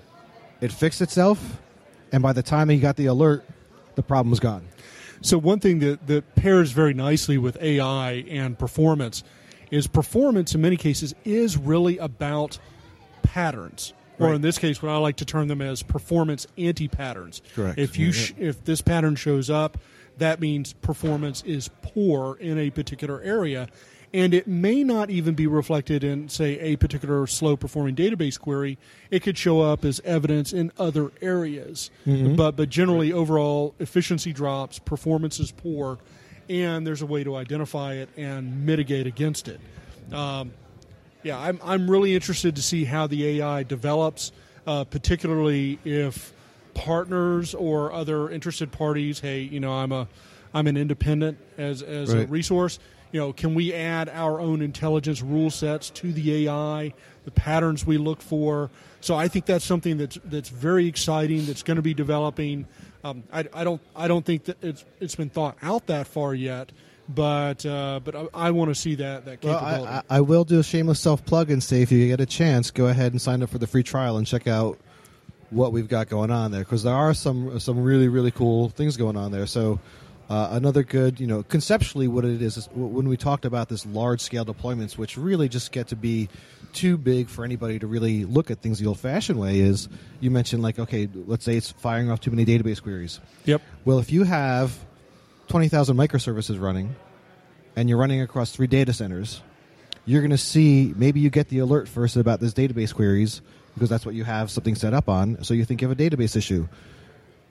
it fixed itself, and by the time he got the alert, the problem was gone. So one thing that, that pairs very nicely with A I and performance is performance in many cases is really about patterns. Or Right. in this case, what I like to term them as performance anti-patterns. Correct. If you Yeah, sh- if this pattern shows up, that means performance is poor in a particular area, and it may not even be reflected in, say, a particular slow-performing database query. It could show up as evidence in other areas. Mm-hmm. But but generally, overall efficiency drops, performance is poor, and there's a way to identify it and mitigate against it. Um, Yeah, I'm I'm really interested to see how the A I develops, uh, particularly if partners or other interested parties. Hey, you know, I'm a I'm an independent as as a Right. resource. You know, can we add our own intelligence rule sets to the A I, the patterns we look for? So I think that's something that's that's very exciting. That's going to be developing. Um, I, I don't I don't think that it's it's been thought out that far yet. But uh, but I, I want to see that that Well, capability. I, I I will do a shameless self-plug and say if you get a chance, go ahead and sign up for the free trial and check out what we've got going on there, because there are some some really, really cool things going on there. So uh, another good, you know, conceptually what it is, is when we talked about this large-scale deployments, which really just get to be too big for anybody to really look at things the old-fashioned way, is you mentioned like, okay, let's say it's firing off too many database queries. Yep. Well, if you have twenty thousand microservices running and you're running across three data centers, you're going to see, maybe you get the alert first about this database queries because that's what you have something set up on, so you think you have a database issue.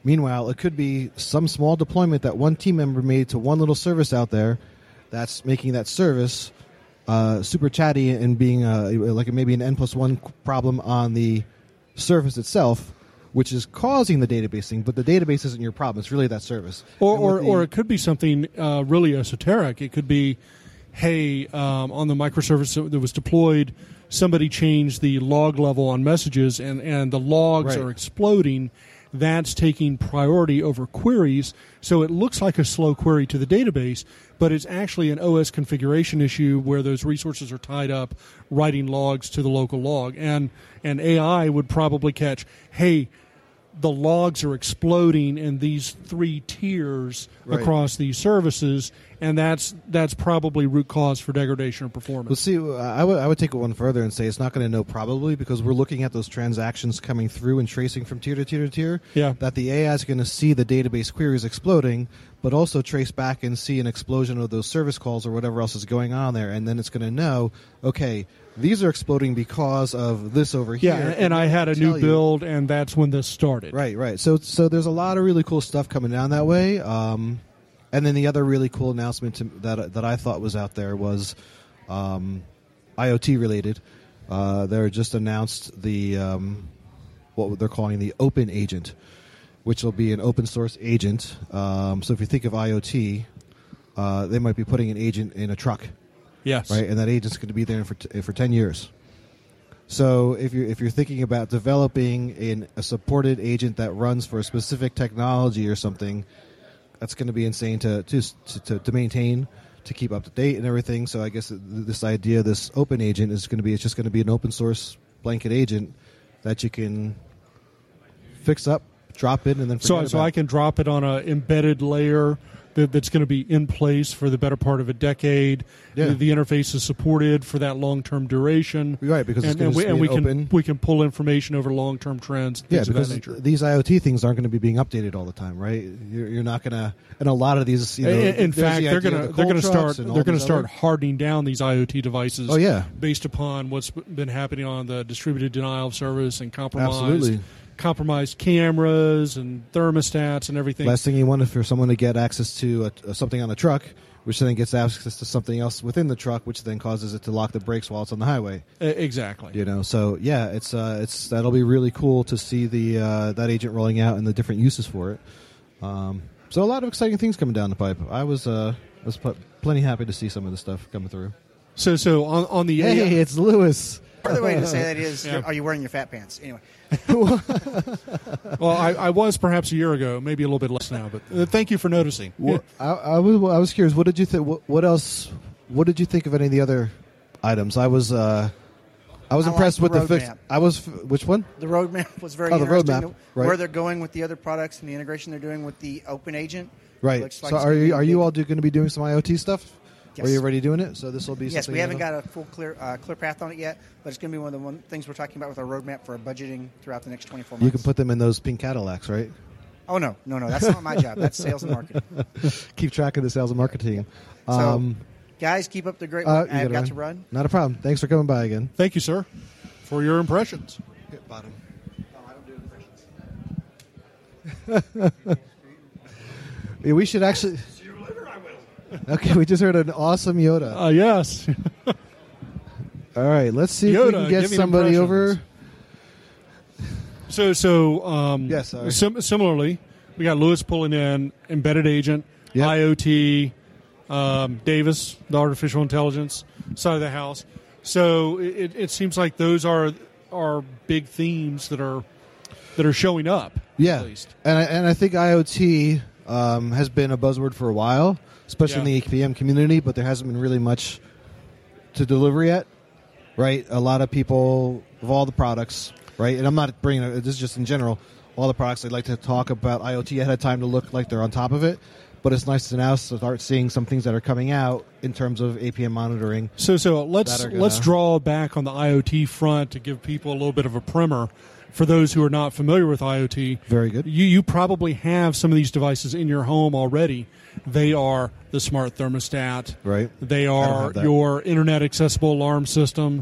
Meanwhile, it could be some small deployment that one team member made to one little service out there that's making that service uh, super chatty and being uh, like maybe an N plus one problem on the service itself, which is causing the database thing, but the database isn't your problem. It's really that service. Or or, the, or it could be something uh, really esoteric. It could be, hey, um, on the microservice that was deployed, somebody changed the log level on messages, and, and the logs right. are exploding. That's taking priority over queries, so it looks like a slow query to the database, but it's actually an O S configuration issue where those resources are tied up writing logs to the local log. And, and A I would probably catch, hey, the logs are exploding in these three tiers right. across these services, and that's that's probably root cause for degradation of performance. Well, see, I would I would take it one further and say it's not going to know probably, because we're looking at those transactions coming through and tracing from tier to tier to tier. Yeah. That the A I is going to see the database queries exploding, but also trace back and see an explosion of those service calls or whatever else is going on there, and then it's going to know, okay, these are exploding because of this over here. Yeah, and, and I had a new you. build, and that's when this started. Right, right. So, so there's a lot of really cool stuff coming down that way. Um, and then the other really cool announcement to, that that I thought was out there was um, IoT related. Uh, they just announced the um, what they're calling the Open Agent, which will be an open source agent. Um, so if you think of IoT, uh, they might be putting an agent in a truck. Yes. Right, and that agent's going to be there for t- for ten years. So if you're if you're thinking about developing an, a supported agent that runs for a specific technology or something, that's going to be insane to to, to to maintain, to keep up to date and everything. So I guess this idea, this open agent, is going to be it's just going to be an open source blanket agent that you can fix up, drop in, and then forget so about. so I can drop it on an embedded layer that, that's going to be in place for the better part of a decade. Yeah. The, the interface is supported for that long-term duration. Right, because it's and, going and to we, be and we open. can we can pull information over long-term trends. Things Yeah, of because that nature. these IoT things aren't going to be being updated all the time, right? You're, you're not going to, and a lot of these, you know, in, in there's fact, the they're idea going of to the they're going to cold start trucks and all they're going to these start other- hardening down these IoT devices. Oh, yeah. based upon what's been happening on the distributed denial of service and compromised Absolutely. compromised cameras and thermostats and everything. Last thing you want is for someone to get access to a, a, something on a truck, which then gets access to something else within the truck, which then causes it to lock the brakes while it's on the highway. Uh, exactly. You know, so yeah, it's uh, it's that'll be really cool to see the uh, that agent rolling out and the different uses for it. Um, so a lot of exciting things coming down the pipe. I was uh, I was pl- plenty happy to see some of the stuff coming through. So so on on the Hey, A I, it's Lewis. Another way to say that is, Yeah. are you wearing your fat pants? Anyway, well, I, I was perhaps a year ago, maybe a little bit less now, but uh, thank you for noticing. Well, I, I was I was curious. What did you think? What, what else? What did you think of any of the other items? I was uh, I was I impressed like with the the fix. roadmap. I was which one? the roadmap was very Oh, the interesting. roadmap, right. Where they're going with the other products and the integration they're doing with the Open Agent. Right. Looks like so it's are gonna be you a are you big- all do, going to be doing some IoT stuff? Yes. Are you already doing it? So this will be Yes, something we haven't that'll- got a full clear uh, clear path on it yet, but it's going to be one of the one things we're talking about with our roadmap for our budgeting throughout the next twenty-four months. You can put them in those pink Cadillacs, right? Oh no, no, no, that's not my job. That's sales and marketing. Keep track of the sales and marketing. So, Um, guys, keep up the great uh, work. you I've gotta got to run. Not a problem. Thanks for coming by again. Thank you, sir, for your impressions. Hit bottom. No, I don't do impressions. Yeah, we should actually. Okay, we just heard an awesome Yoda. Uh, yes. All right, let's see if we Yoda, can get giving somebody over. impressions. So, so um, Yes, sorry. sim- similarly, we got Lewis pulling in embedded agent, Yep. IoT, um, Davis, the artificial intelligence side of the house. So it, it seems like those are are big themes that are that are showing up. Yeah, at least. and I, and I think IoT um, has been a buzzword for a while, especially in Yeah. the A P M community, but there hasn't been really much to deliver yet. Right, a lot of people of all the products, right, and I'm not bringing it, this is just in general. All the products, they like to talk about IoT ahead of time to look like they're on top of it. But it's nice to now start seeing some things that are coming out in terms of A P M monitoring. So, so let's that are gonna- let's draw back on the IoT front to give people a little bit of a primer. For those who are not familiar with IoT, Very good. You you probably have some of these devices in your home already. They are the smart thermostat. Right. They I don't are have that. your internet accessible alarm system.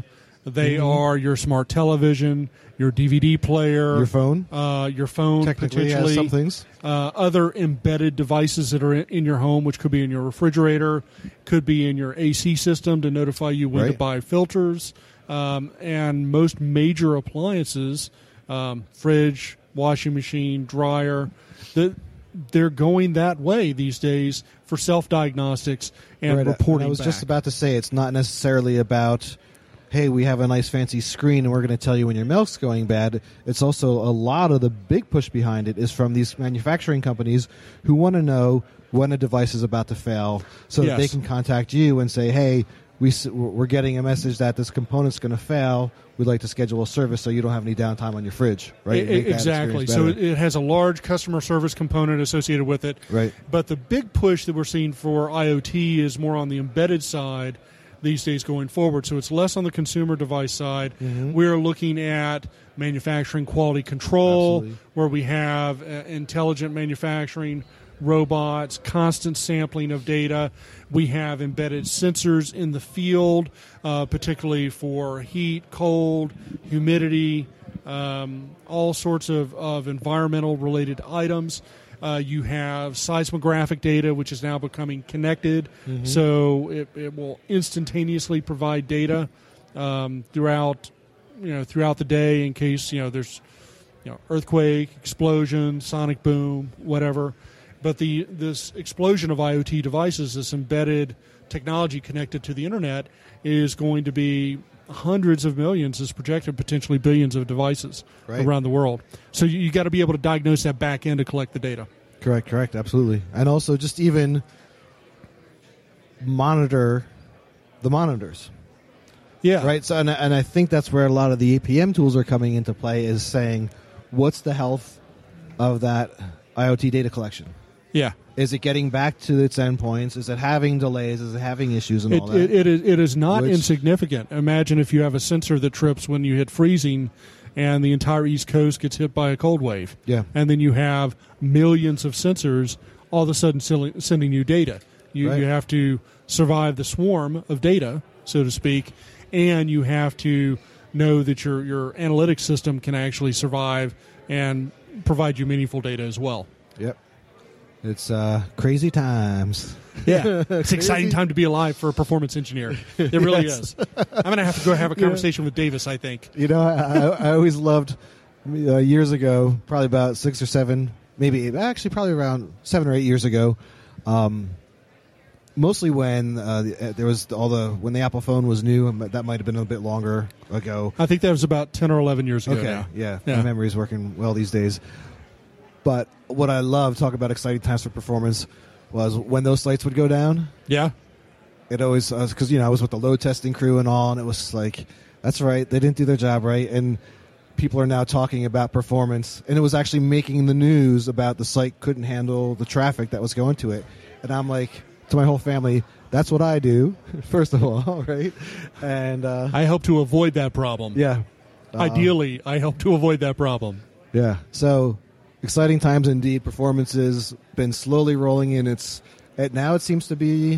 They Mhm. are your smart television, your D V D player, Your phone. uh, your phone Technically has potentially, some things. Uh, other embedded devices that are in, in your home, which could be in your refrigerator, could be in your A C system to notify you when to Right. buy filters, um, and most major appliances, um, fridge, washing machine, dryer, the, they're going that way these days for self-diagnostics and Right, reporting I was back. just about to say it's not necessarily about, hey, we have a nice fancy screen and we're going to tell you when your milk's going bad. It's also a lot of the big push behind it is from these manufacturing companies who want to know when a device is about to fail so that Yes. they can contact you and say, hey, we, s- we're getting a message that this component's going to fail. We'd like to schedule a service so you don't have any downtime on your fridge. Right? E- Make that exactly. experience So better. it, it has a large customer service component associated with it. Right. But the big push that we're seeing for IoT is more on the embedded side these days going forward. So it's less on the consumer device side. Mhm. We're looking at manufacturing quality control, Absolutely. where we have uh, intelligent manufacturing, robots, constant sampling of data. We have embedded sensors in the field, uh, particularly for heat, cold, humidity, um, all sorts of, of environmental related items. Uh, you have seismographic data, which is now becoming connected, Mhm. so it, it will instantaneously provide data um, throughout, you know, throughout the day in case you know there's, you know, earthquake, explosion, sonic boom, whatever. But the this explosion of IoT devices, this embedded technology connected to the internet, is going to be hundreds of millions, is projected potentially billions of devices Right. around the world. So you, you got to be able to diagnose that back end to collect the data. Correct, correct, absolutely. And also just even monitor the monitors. Yeah. Right. So, and, and I think that's where a lot of the A P M tools are coming into play, is saying, what's the health of that IoT data collection? Yeah. Is it getting back to its endpoints? Is it having delays? Is it having issues and It, all that? it, it, is, it is not Which- insignificant. Imagine if you have a sensor that trips when you hit freezing and the entire East Coast gets hit by a cold wave. Yeah. And then you have millions of sensors all of a sudden sending sending you data. You, Right. you have to survive the swarm of data, so to speak, and you have to know that your, your analytics system can actually survive and provide you meaningful data as well. Yep. It's uh, crazy times. Yeah, it's an exciting time to be alive for a performance engineer. It really Yes. is. I'm going to have to go have a conversation with Davis, I think. You know, I, I, I always loved uh, years ago, probably about six or seven, maybe actually probably around seven or eight years ago. Um, mostly when uh, the, uh, there was all the when the Apple phone was new, and that might have been a bit longer ago. I think that was about ten or eleven years ago Okay, now. yeah, Yeah. my memory's working well these days. But what I love, talk about exciting times for performance, was when those lights would go down. Yeah. It always, because you know I was with the load testing crew and all, and it was like, that's right, they didn't do their job right, and people are now talking about performance, and it was actually making the news about the site couldn't handle the traffic that was going to it, and I'm like, to my whole family, that's what I do, first of all, right? And uh, I help to avoid that problem. yeah, uh, Ideally, I help to avoid that problem. yeah. So exciting times indeed. Performance has been slowly rolling in. It's it, now it seems to be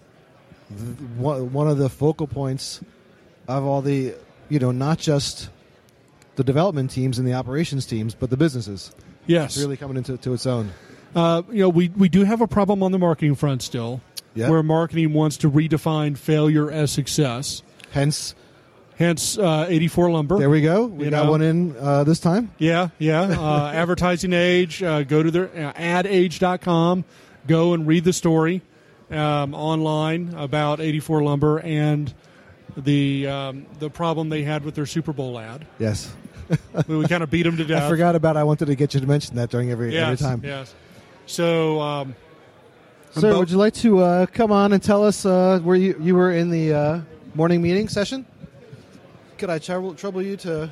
th- one one of the focal points of all the, you know, not just the development teams and the operations teams, but the businesses. Yes. It's really coming into to its own. Uh, you know, we, we do have a problem on the marketing front still, Yeah. where marketing wants to redefine failure as success. Hence, Hence, uh, eighty-four Lumber. there we go. We You got know? one in uh, this time. Yeah, yeah. Uh, Advertising Age. Uh, go to their uh, ad age dot com. Go and read the story um, online about eighty-four Lumber and the um, the problem they had with their Super Bowl ad. Yes. we we kind of beat them to death. I forgot about. I wanted to get you to mention that during every every Yes, time. yes. So, um, Sir, Bo- would you like to uh, come on and tell us uh, where you, you were in the uh, morning meeting session? Could I trouble, trouble you to...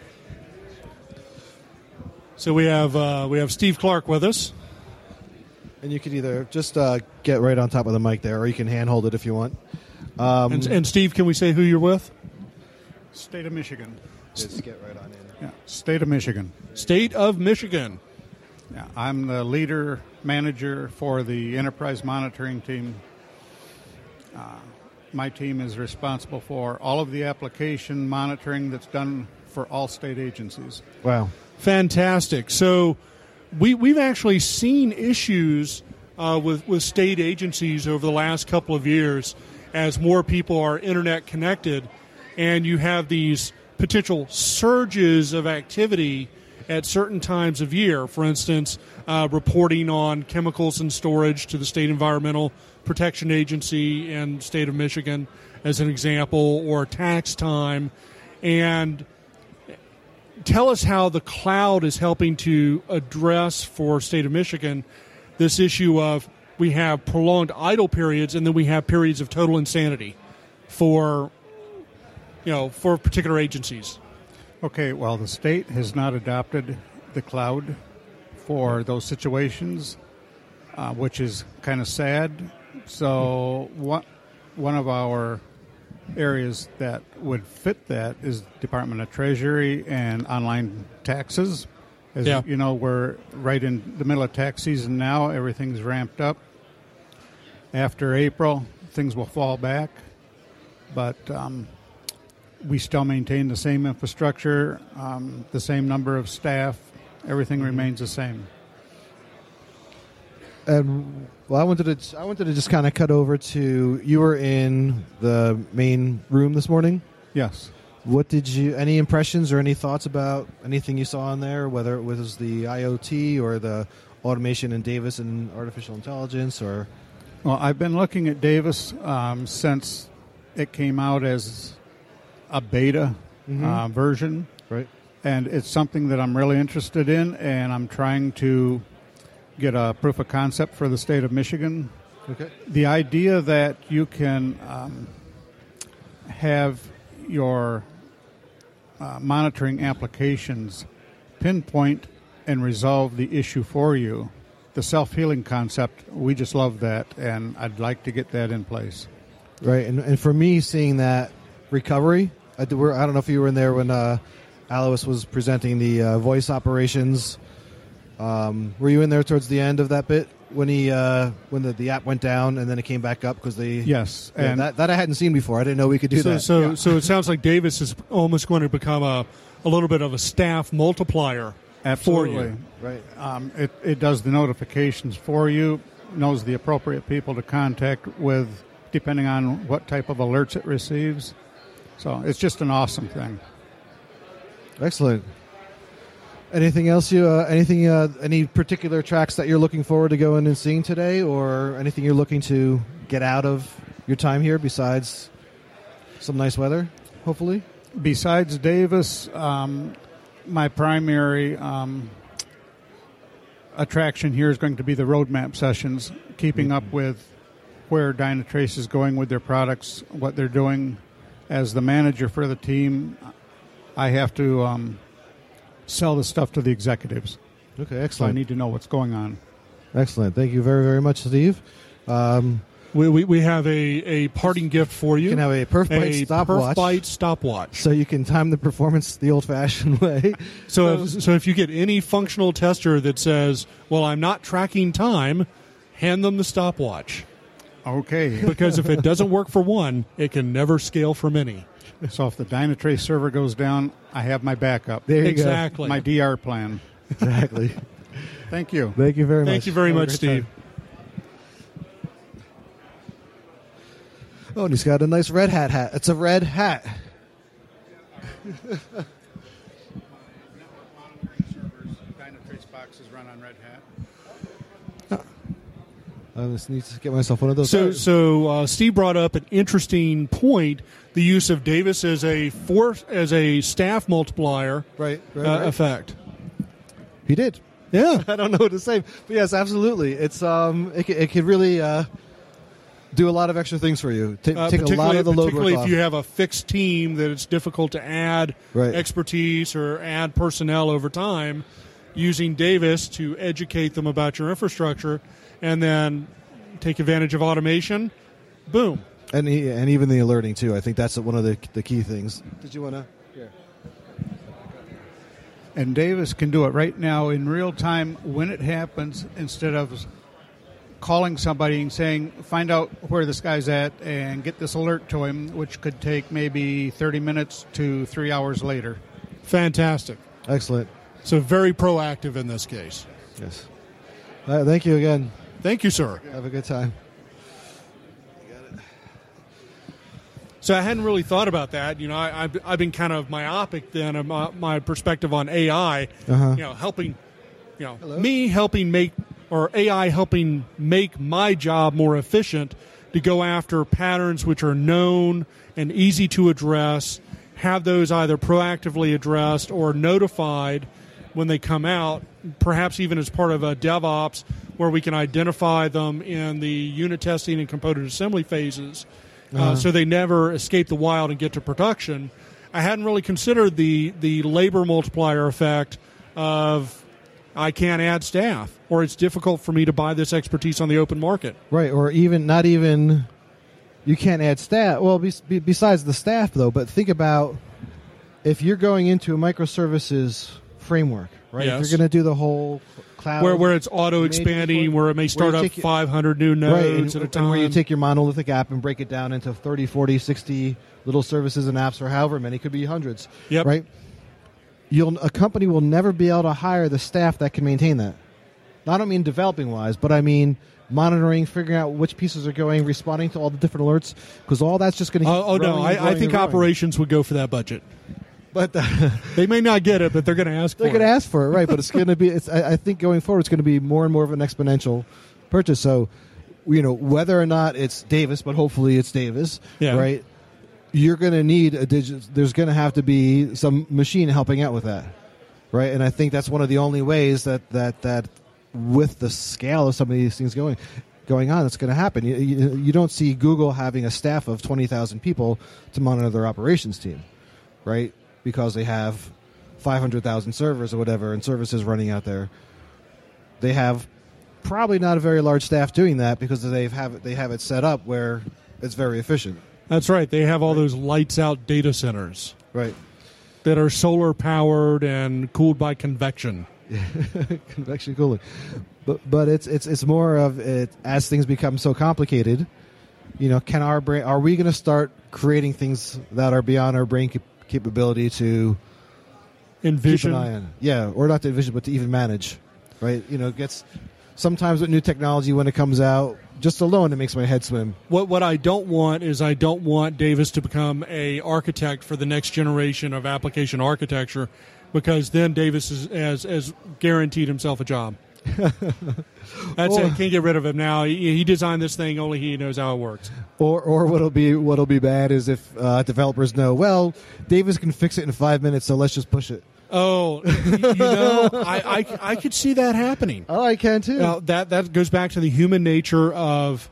so we have uh, we have Steve Clark with us. And you could either just uh, get right on top of the mic there, or you can handhold it if you want. Um, And, and Steve, can we say who you're with? State of Michigan. just get right on in. Yeah, State of Michigan. State of Michigan. Yeah, I'm the leader manager for the enterprise monitoring team. Uh, my team is responsible for all of the application monitoring that's done for all state agencies. Wow. Fantastic. So we, we've actually seen issues uh, with, with state agencies over the last couple of years as more people are internet connected, and you have these potential surges of activity at certain times of year. For instance, uh, reporting on chemicals and storage to the State Environmental Protection Agency in the state of Michigan, as an example, or tax time. And tell us how the cloud is helping to address for state of Michigan this issue of we have prolonged idle periods and then we have periods of total insanity for, you know, for particular agencies. Okay, well, the state has not adopted the cloud for those situations, uh, which is kind of sad. So what, one of our areas that would fit that is Department of Treasury and online taxes. As yeah. you know, we're right in the middle of tax season now. Everything's ramped up. After April, things will fall back. But um, we still maintain the same infrastructure, um, the same number of staff. Everything mm-hmm. remains the same. And well, I wanted to I wanted to just kind of cut over to, you were in the main room this morning? Yes. What did you, any impressions or any thoughts about anything you saw in there, whether it was the I O T or the automation in Davis and artificial intelligence? Or Well, I've been looking at Davis um, since it came out as a beta mm-hmm. uh, version. Right. And it's something that I'm really interested in, and I'm trying to get a proof of concept for the state of Michigan. Okay. The idea that you can um, have your uh, monitoring applications pinpoint and resolve the issue for you, the self-healing concept, we just love that, and I'd like to get that in place. Right, and, and for me, seeing that recovery, I, we're, I don't know if you were in there when uh, Alois was presenting the uh, voice operations. Um, were you in there towards the end of that bit when he uh, when the, the app went down and then it came back up because they yes yeah, and that that I hadn't seen before. I didn't know we could do so, that. So yeah. so it sounds like Davis is almost going to become a a little bit of a staff multiplier. Absolutely. For you. Right. Um, it it does the notifications for you, knows the appropriate people to contact with, depending on what type of alerts it receives. So it's just an awesome thing. Excellent. Anything else you? Uh, anything? Uh, any particular tracks that you're looking forward to going and seeing today, or anything you're looking to get out of your time here besides some nice weather, hopefully? Besides Davis, um, my primary um, attraction here is going to be the roadmap sessions, keeping up with where Dynatrace is going with their products, what they're doing. As the manager for the team, I have to um, sell the stuff to the executives. Okay, So I excellent. need to know what's going on. Excellent. Thank you very, very much, Steve. Um, We, we we have a, a parting gift for you. You can have a PerfBite a stopwatch. PerfBite stopwatch. so you can time the performance the old-fashioned way. So if, so if you get any functional tester that says, "Well, I'm not tracking time," hand them the stopwatch. Okay. Because if it doesn't work for one, it can never scale for many. So if the Dynatrace server goes down, I have my backup. There you Exactly. My D R plan. go. Exactly. Thank you. Thank you very much. Thank you very Have a much, great Steve. time. Oh, and he's got a nice red hat hat. It's a red hat. Dynatrace boxes run on Red Hat. I just need to get myself one of those. So, so uh, Steve brought up an interesting point: the use of Davis as a force, as a staff multiplier, right, right, uh, right. effect. He did. Yeah, I don't know what to say, but yes, absolutely. It's um, it, it could really uh, do a lot of extra things for you. Ta- uh, take a lot of the load particularly work if off. you have a fixed team that it's difficult to add Right. expertise or add personnel over time. Using Davis to educate them about your infrastructure, and then take advantage of automation. Boom. And he, and even the alerting too. I think that's one of the the key things. Did you want to? Here. And Davis can do it right now in real time when it happens, instead of calling somebody and saying, find out where this guy's at and get this alert to him, which could take maybe thirty minutes to three hours later. Fantastic. Excellent. So very proactive in this case. Yes. Uh, thank you again. Thank you, sir. Have a good time. So I hadn't really thought about that. You know, I, I've, I've been kind of myopic then of my, my perspective on A I. Uh-huh. You know, helping, you know, Hello? me helping make, or A I helping make my job more efficient to go after patterns which are known and easy to address, have those either proactively addressed or notified when they come out, perhaps even as part of a DevOps where we can identify them in the unit testing and component assembly phases. Uh, uh, so they never escape the wild and get to production. I hadn't really considered the, the labor multiplier effect of I can't add staff, or it's difficult for me to buy this expertise on the open market. Right, or even not even you can't add staff. Well, be, be, besides the staff, though, but think about if you're going into a microservices framework, right? Yes. If you're going to do the whole cloud. Where, where it's auto-expanding, where it may start up your, five hundred new nodes right, and, at a time. And where you take your monolithic app and break it down into thirty, forty, sixty little services and apps, or however many, could be hundreds. Yep. Right? You'll, a company will never be able to hire the staff that can maintain that. I don't mean developing-wise, but I mean monitoring, figuring out which pieces are going, responding to all the different alerts, because all that's just going to keep Oh, oh no, I, I think operations would go for that budget. But the, they may not get it, but they're going to ask for they're it. They're going to ask for it, right? But it's going to be, it's, I, I think going forward, it's going to be more and more of an exponential purchase. So, you know, whether or not it's Davis, but hopefully it's Davis, yeah. right? You're going to need a digit. There's going to have to be some machine helping out with that, right? And I think that's one of the only ways that that that with the scale of some of these things going going on, it's going to happen. You, you, you don't see Google having a staff of twenty thousand people to monitor their operations team, right? Because they have five hundred thousand servers or whatever and services running out there. They have probably not a very large staff doing that because they have they have it set up where it's very efficient. That's right. They have all those lights-out data centers. Right. That are solar-powered and cooled by convection. Convection cooling. But but it's it's it's more of it as things become so complicated, you know, can our brain, are we going to start creating things that are beyond our brain cap- capability to envision? Keep an eye on? Yeah, or not to envision, but to even manage, right? You know, it gets sometimes with new technology when it comes out, just alone it makes my head swim. What what I don't want is I don't want Davis to become a architect for the next generation of application architecture, because then Davis is, has, has guaranteed himself a job. That's or, it. Can't get rid of him now. He, he designed this thing. Only he knows how it works. Or, or what'll be what'll be bad is if uh, developers know, well, Davis can fix it in five minutes, so let's just push it. Oh, you know, I, I, I could see that happening. Oh, I can too. Now, that that goes back to the human nature of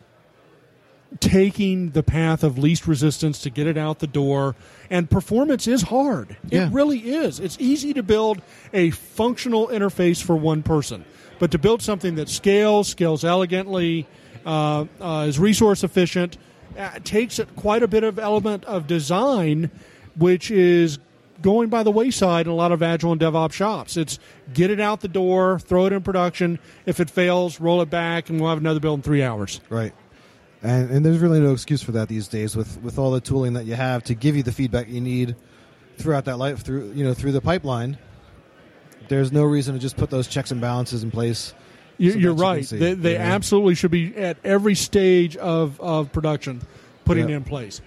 taking the path of least resistance to get it out the door. And performance is hard. Yeah. It really is. It's easy to build a functional interface for one person. But to build something that scales, scales elegantly, uh, uh, is resource efficient, uh, takes quite a bit of element of design, which is going by the wayside in a lot of Agile and DevOps shops. It's get it out the door, throw it in production. If it fails, roll it back, and we'll have another build in three hours. Right. And, and there's really no excuse for that these days with, with all the tooling that you have to give you the feedback you need throughout that life, through you know through the pipeline. There's no reason to just put those checks and balances in place. You, so you're that you right. see, They, they you know? absolutely should be at every stage of, of production putting Yep. it in place.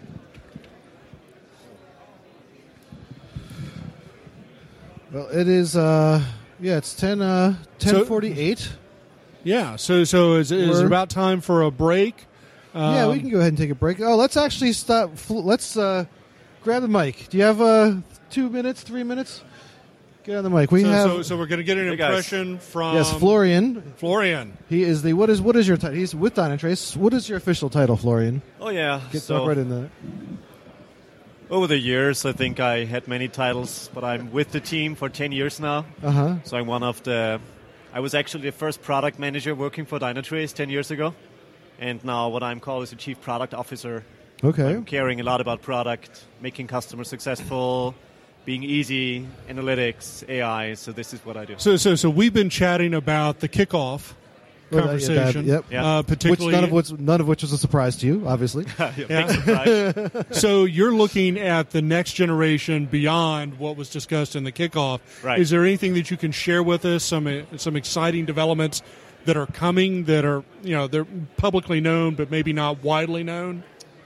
Well, it is. Uh, yeah, it's ten uh, ten forty eight. Yeah. So so is, is it We're- about time for a break? Um, Yeah, we can go ahead and take a break. Oh, let's actually stop. fl- Let's uh, grab the mic. Do you have uh, two minutes, three minutes? Get on the mic. We so, have so, so we're going to get an Hey, guys. impression from yes, Florian. Florian. He is the what is what is your title? He's with Dynatrace. What is your official title, Florian? Oh yeah. Get so talk right in there. over the years, I think I had many titles, but I'm with the team for ten years now. Uh huh. So I'm one of the. I was actually the first product manager working for Dynatrace ten years ago, and now what I'm called is a chief product officer. Okay. I'm caring a lot about product, making customers successful, being easy, analytics, A I. So this is what I do. So so so we've been chatting about the kickoff conversation. Yep. Yeah. Uh, particularly, which none of which none of which was a surprise to you, obviously. yeah, big surprise. So you're looking at the next generation beyond what was discussed in the kickoff. Right. Is there anything that you can share with us? Some uh, some exciting developments that are coming that are you know they're publicly known but maybe not widely known?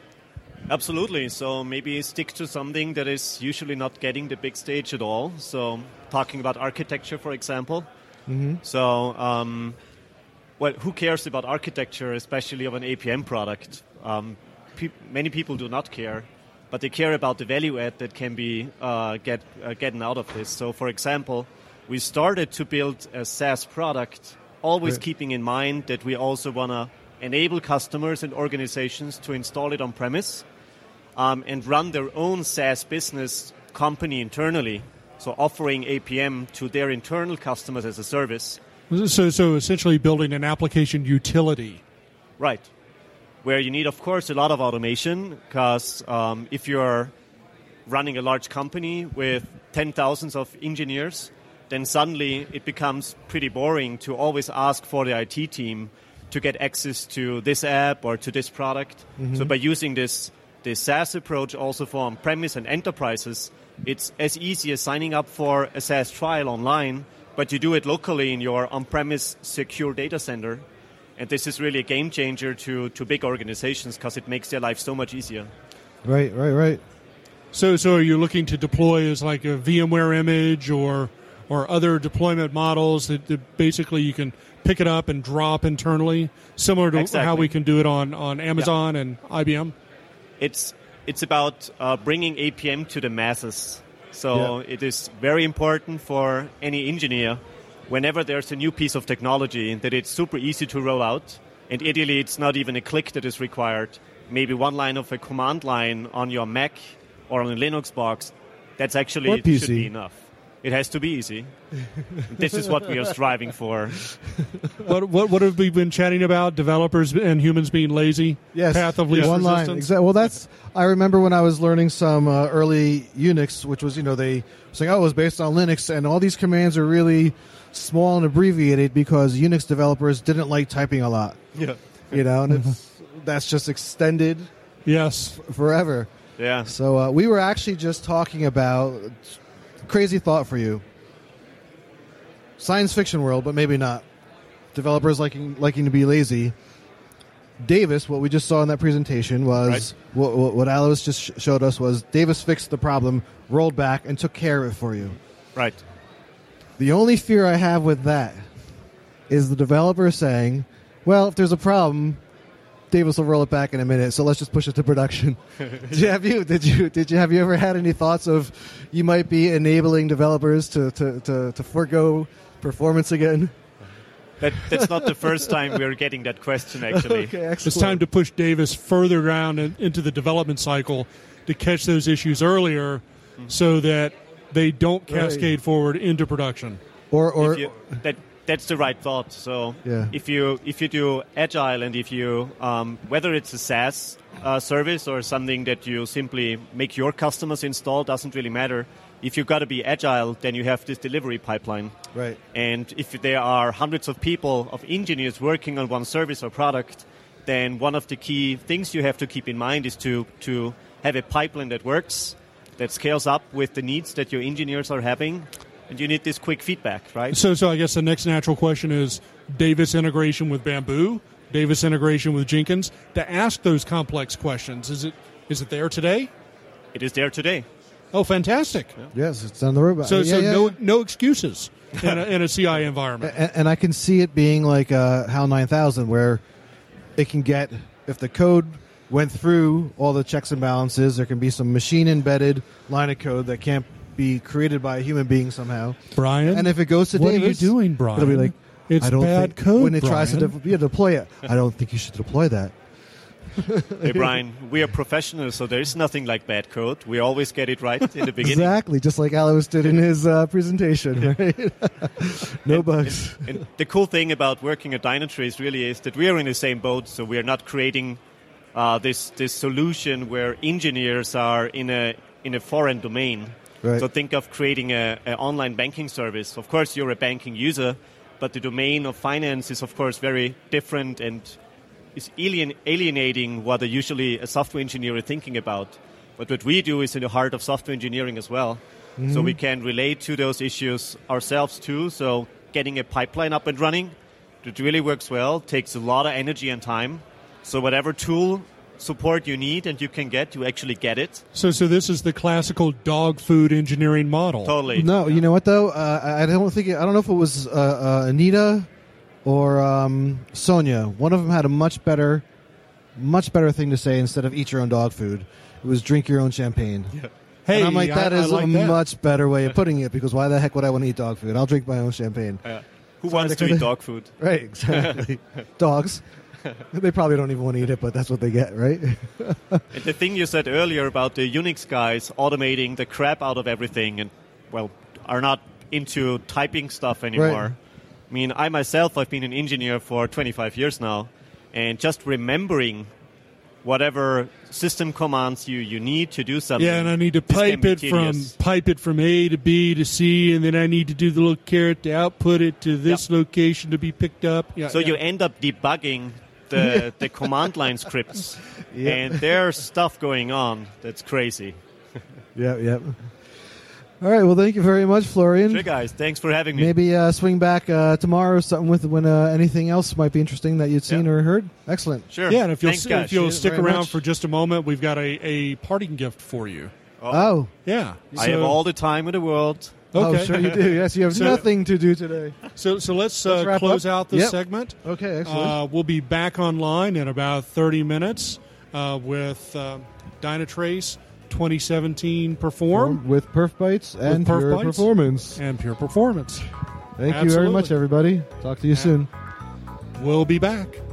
Absolutely. So maybe stick to something that is usually not getting the big stage at all. So talking about architecture, for example. Mm-hmm. So, um, well, who cares about architecture, especially of an A P M product? Um, pe- many people do not care, but they care about the value add that can be uh, get uh, getting out of this. So, for example, we started to build a SaaS product, always Right. keeping in mind that we also want to enable customers and organizations to install it on premise. Um, and run their own SaaS business company internally, so offering A P M to their internal customers as a service. So, so essentially building an application utility. Right. Where you need, of course, a lot of automation, because um, if you're running a large company with ten thousands of engineers, then suddenly it becomes pretty boring to always ask for the I T team to get access to this app or to this product. Mm-hmm. So by using this The SaaS approach also for on-premise and enterprises, it's as easy as signing up for a SaaS trial online, but you do it locally in your on-premise secure data center. And this is really a game changer to, to big organizations because it makes their life so much easier. Right, right, right. So, so are you looking to deploy as like a VMware image or or other deployment models that, that basically you can pick it up and drop internally, similar to Exactly. how we can do it on, on Amazon Yeah. and I B M? It's it's about uh, bringing A P M to the masses. So Yeah. it is very important for any engineer, whenever there's a new piece of technology, that it's super easy to roll out. And ideally, it's not even a click that is required. Maybe one line of a command line on your Mac or on a Linux box. That's actually Or P C. should be enough. It has to be easy. This is what we are striving for. What, what what have we been chatting about? Developers and humans being lazy? Yes, Path of least one line. resistance? Exactly. Well, that's. I remember when I was learning some uh, early Unix, which was you know they were saying, oh, it was based on Linux, and all these commands are really small and abbreviated because Unix developers didn't like typing a lot. Yeah. You know, and it's, that's just extended Yes. forever. Yeah. So uh, we were actually just talking about crazy thought for you. Science fiction world, but maybe not. Developers liking liking to be lazy. Davis, what we just saw in that presentation was Right. what, what, what Alice just sh- showed us was Davis fixed the problem, rolled back, and took care of it for you. Right. The only fear I have with that is the developer saying, well, if there's a problem, Davis will roll it back in a minute, so let's just push it to production. did you have you did you did you have you ever had any thoughts of you might be enabling developers to, to, to, to forego performance again? That, that's not the first time we're getting that question, actually. Okay, excellent. It's time to push Davis further down in, into the development cycle to catch those issues earlier so that they don't cascade Right. forward into production. or or If you, that that's the right thought. So Yeah. if you if you do agile and if you um, whether it's a SaaS uh, service or something that you simply make your customers install, doesn't really matter. If you've got to be agile, then you have this delivery pipeline. right. And if there are hundreds of people, of engineers working on one service or product, then one of the key things you have to keep in mind is to, to have a pipeline that works, that scales up with the needs that your engineers are having. And you need this quick feedback, right? So, so I guess the next natural question is Davis integration with Bamboo, Davis integration with Jenkins. To ask those complex questions, is it is it there today? It is there today. Oh, fantastic! Yes, it's on the roadmap. So, Yeah, so yeah, no yeah. no excuses in a, in a C I environment. And, and I can see it being like uh, HAL nine thousand, where it can get, if the code went through all the checks and balances, there can be some machine-embedded line of code that can't be created by a human being somehow. Brian, And if it goes to what Davis, are you doing, Brian? it'll be like, it's I don't bad think, code. when it tries to Brian. de- yeah, deploy it. I don't think you should deploy that. Hey, Brian, we are professionals, so there is nothing like bad code. We always get it right in the beginning. Exactly, just like Alois did in his uh, presentation, right? no And- bugs. And, and the cool thing about working at Dynatrace really is that we are in the same boat, so we are not creating uh, this this solution where engineers are in a in a foreign domain. Right. So think of creating a, a online banking service. Of course, you're a banking user, but the domain of finance is, of course, very different and is alien, alienating what a, usually a software engineer is thinking about. But what we do is in the heart of software engineering as well. Mm-hmm. So we can relate to those issues ourselves too. So getting a pipeline up and running that really works well takes a lot of energy and time. So whatever tool support you need and you can get, you actually get it. So so this is the classical dog food engineering model. Totally. No, you know what though? Uh, I don't think it, I don't know if it was uh, uh, Anita or um, Sonia. One of them had a much better, much better thing to say instead of eat your own dog food. It was drink your own champagne. Yeah. Hey, and I'm like, that I, is I like a that. much better way of putting it, because why the heck would I want to eat dog food? I'll drink my own champagne. Yeah. Who so wants to eat dog food? Right, exactly. Dogs. They probably don't even want to eat it, but that's what they get, right? And the thing you said earlier about the Unix guys automating the crap out of everything and, well, are not into typing stuff anymore. Right. I mean, I myself, I've been an engineer for twenty-five years now, and just remembering whatever system commands you, you need to do something. Yeah, and I need to pipe it from pipe it from A to B to C, and then I need to do the little caret to output it to this yep. location to be picked up. Yeah, so yeah. you end up debugging the, the command line scripts, yep. and there's stuff going on that's crazy. Yeah, yeah. All right, well, thank you very much, Florian. Sure, guys. Thanks for having me. Maybe uh, swing back uh, tomorrow or something with when uh, anything else might be interesting that you'd seen yeah. or heard. Excellent. Sure. Yeah, and if you'll, Thanks, if you'll stick around much. for just a moment, we've got a, a parting gift for you. Oh. oh. Yeah. I so, have all the time in the world. Okay. Oh, sure you do. Yes, you have so, nothing to do today. So so let's, let's uh, close up. out this yep. segment. Okay, excellent. Uh, we'll be back online in about thirty minutes uh, with uh, Dynatrace twenty seventeen Perform. With Perf Bytes and Perf Pure Bytes Performance. And Pure Performance. Thank Absolutely. you very much, everybody. Talk to you and soon. We'll be back.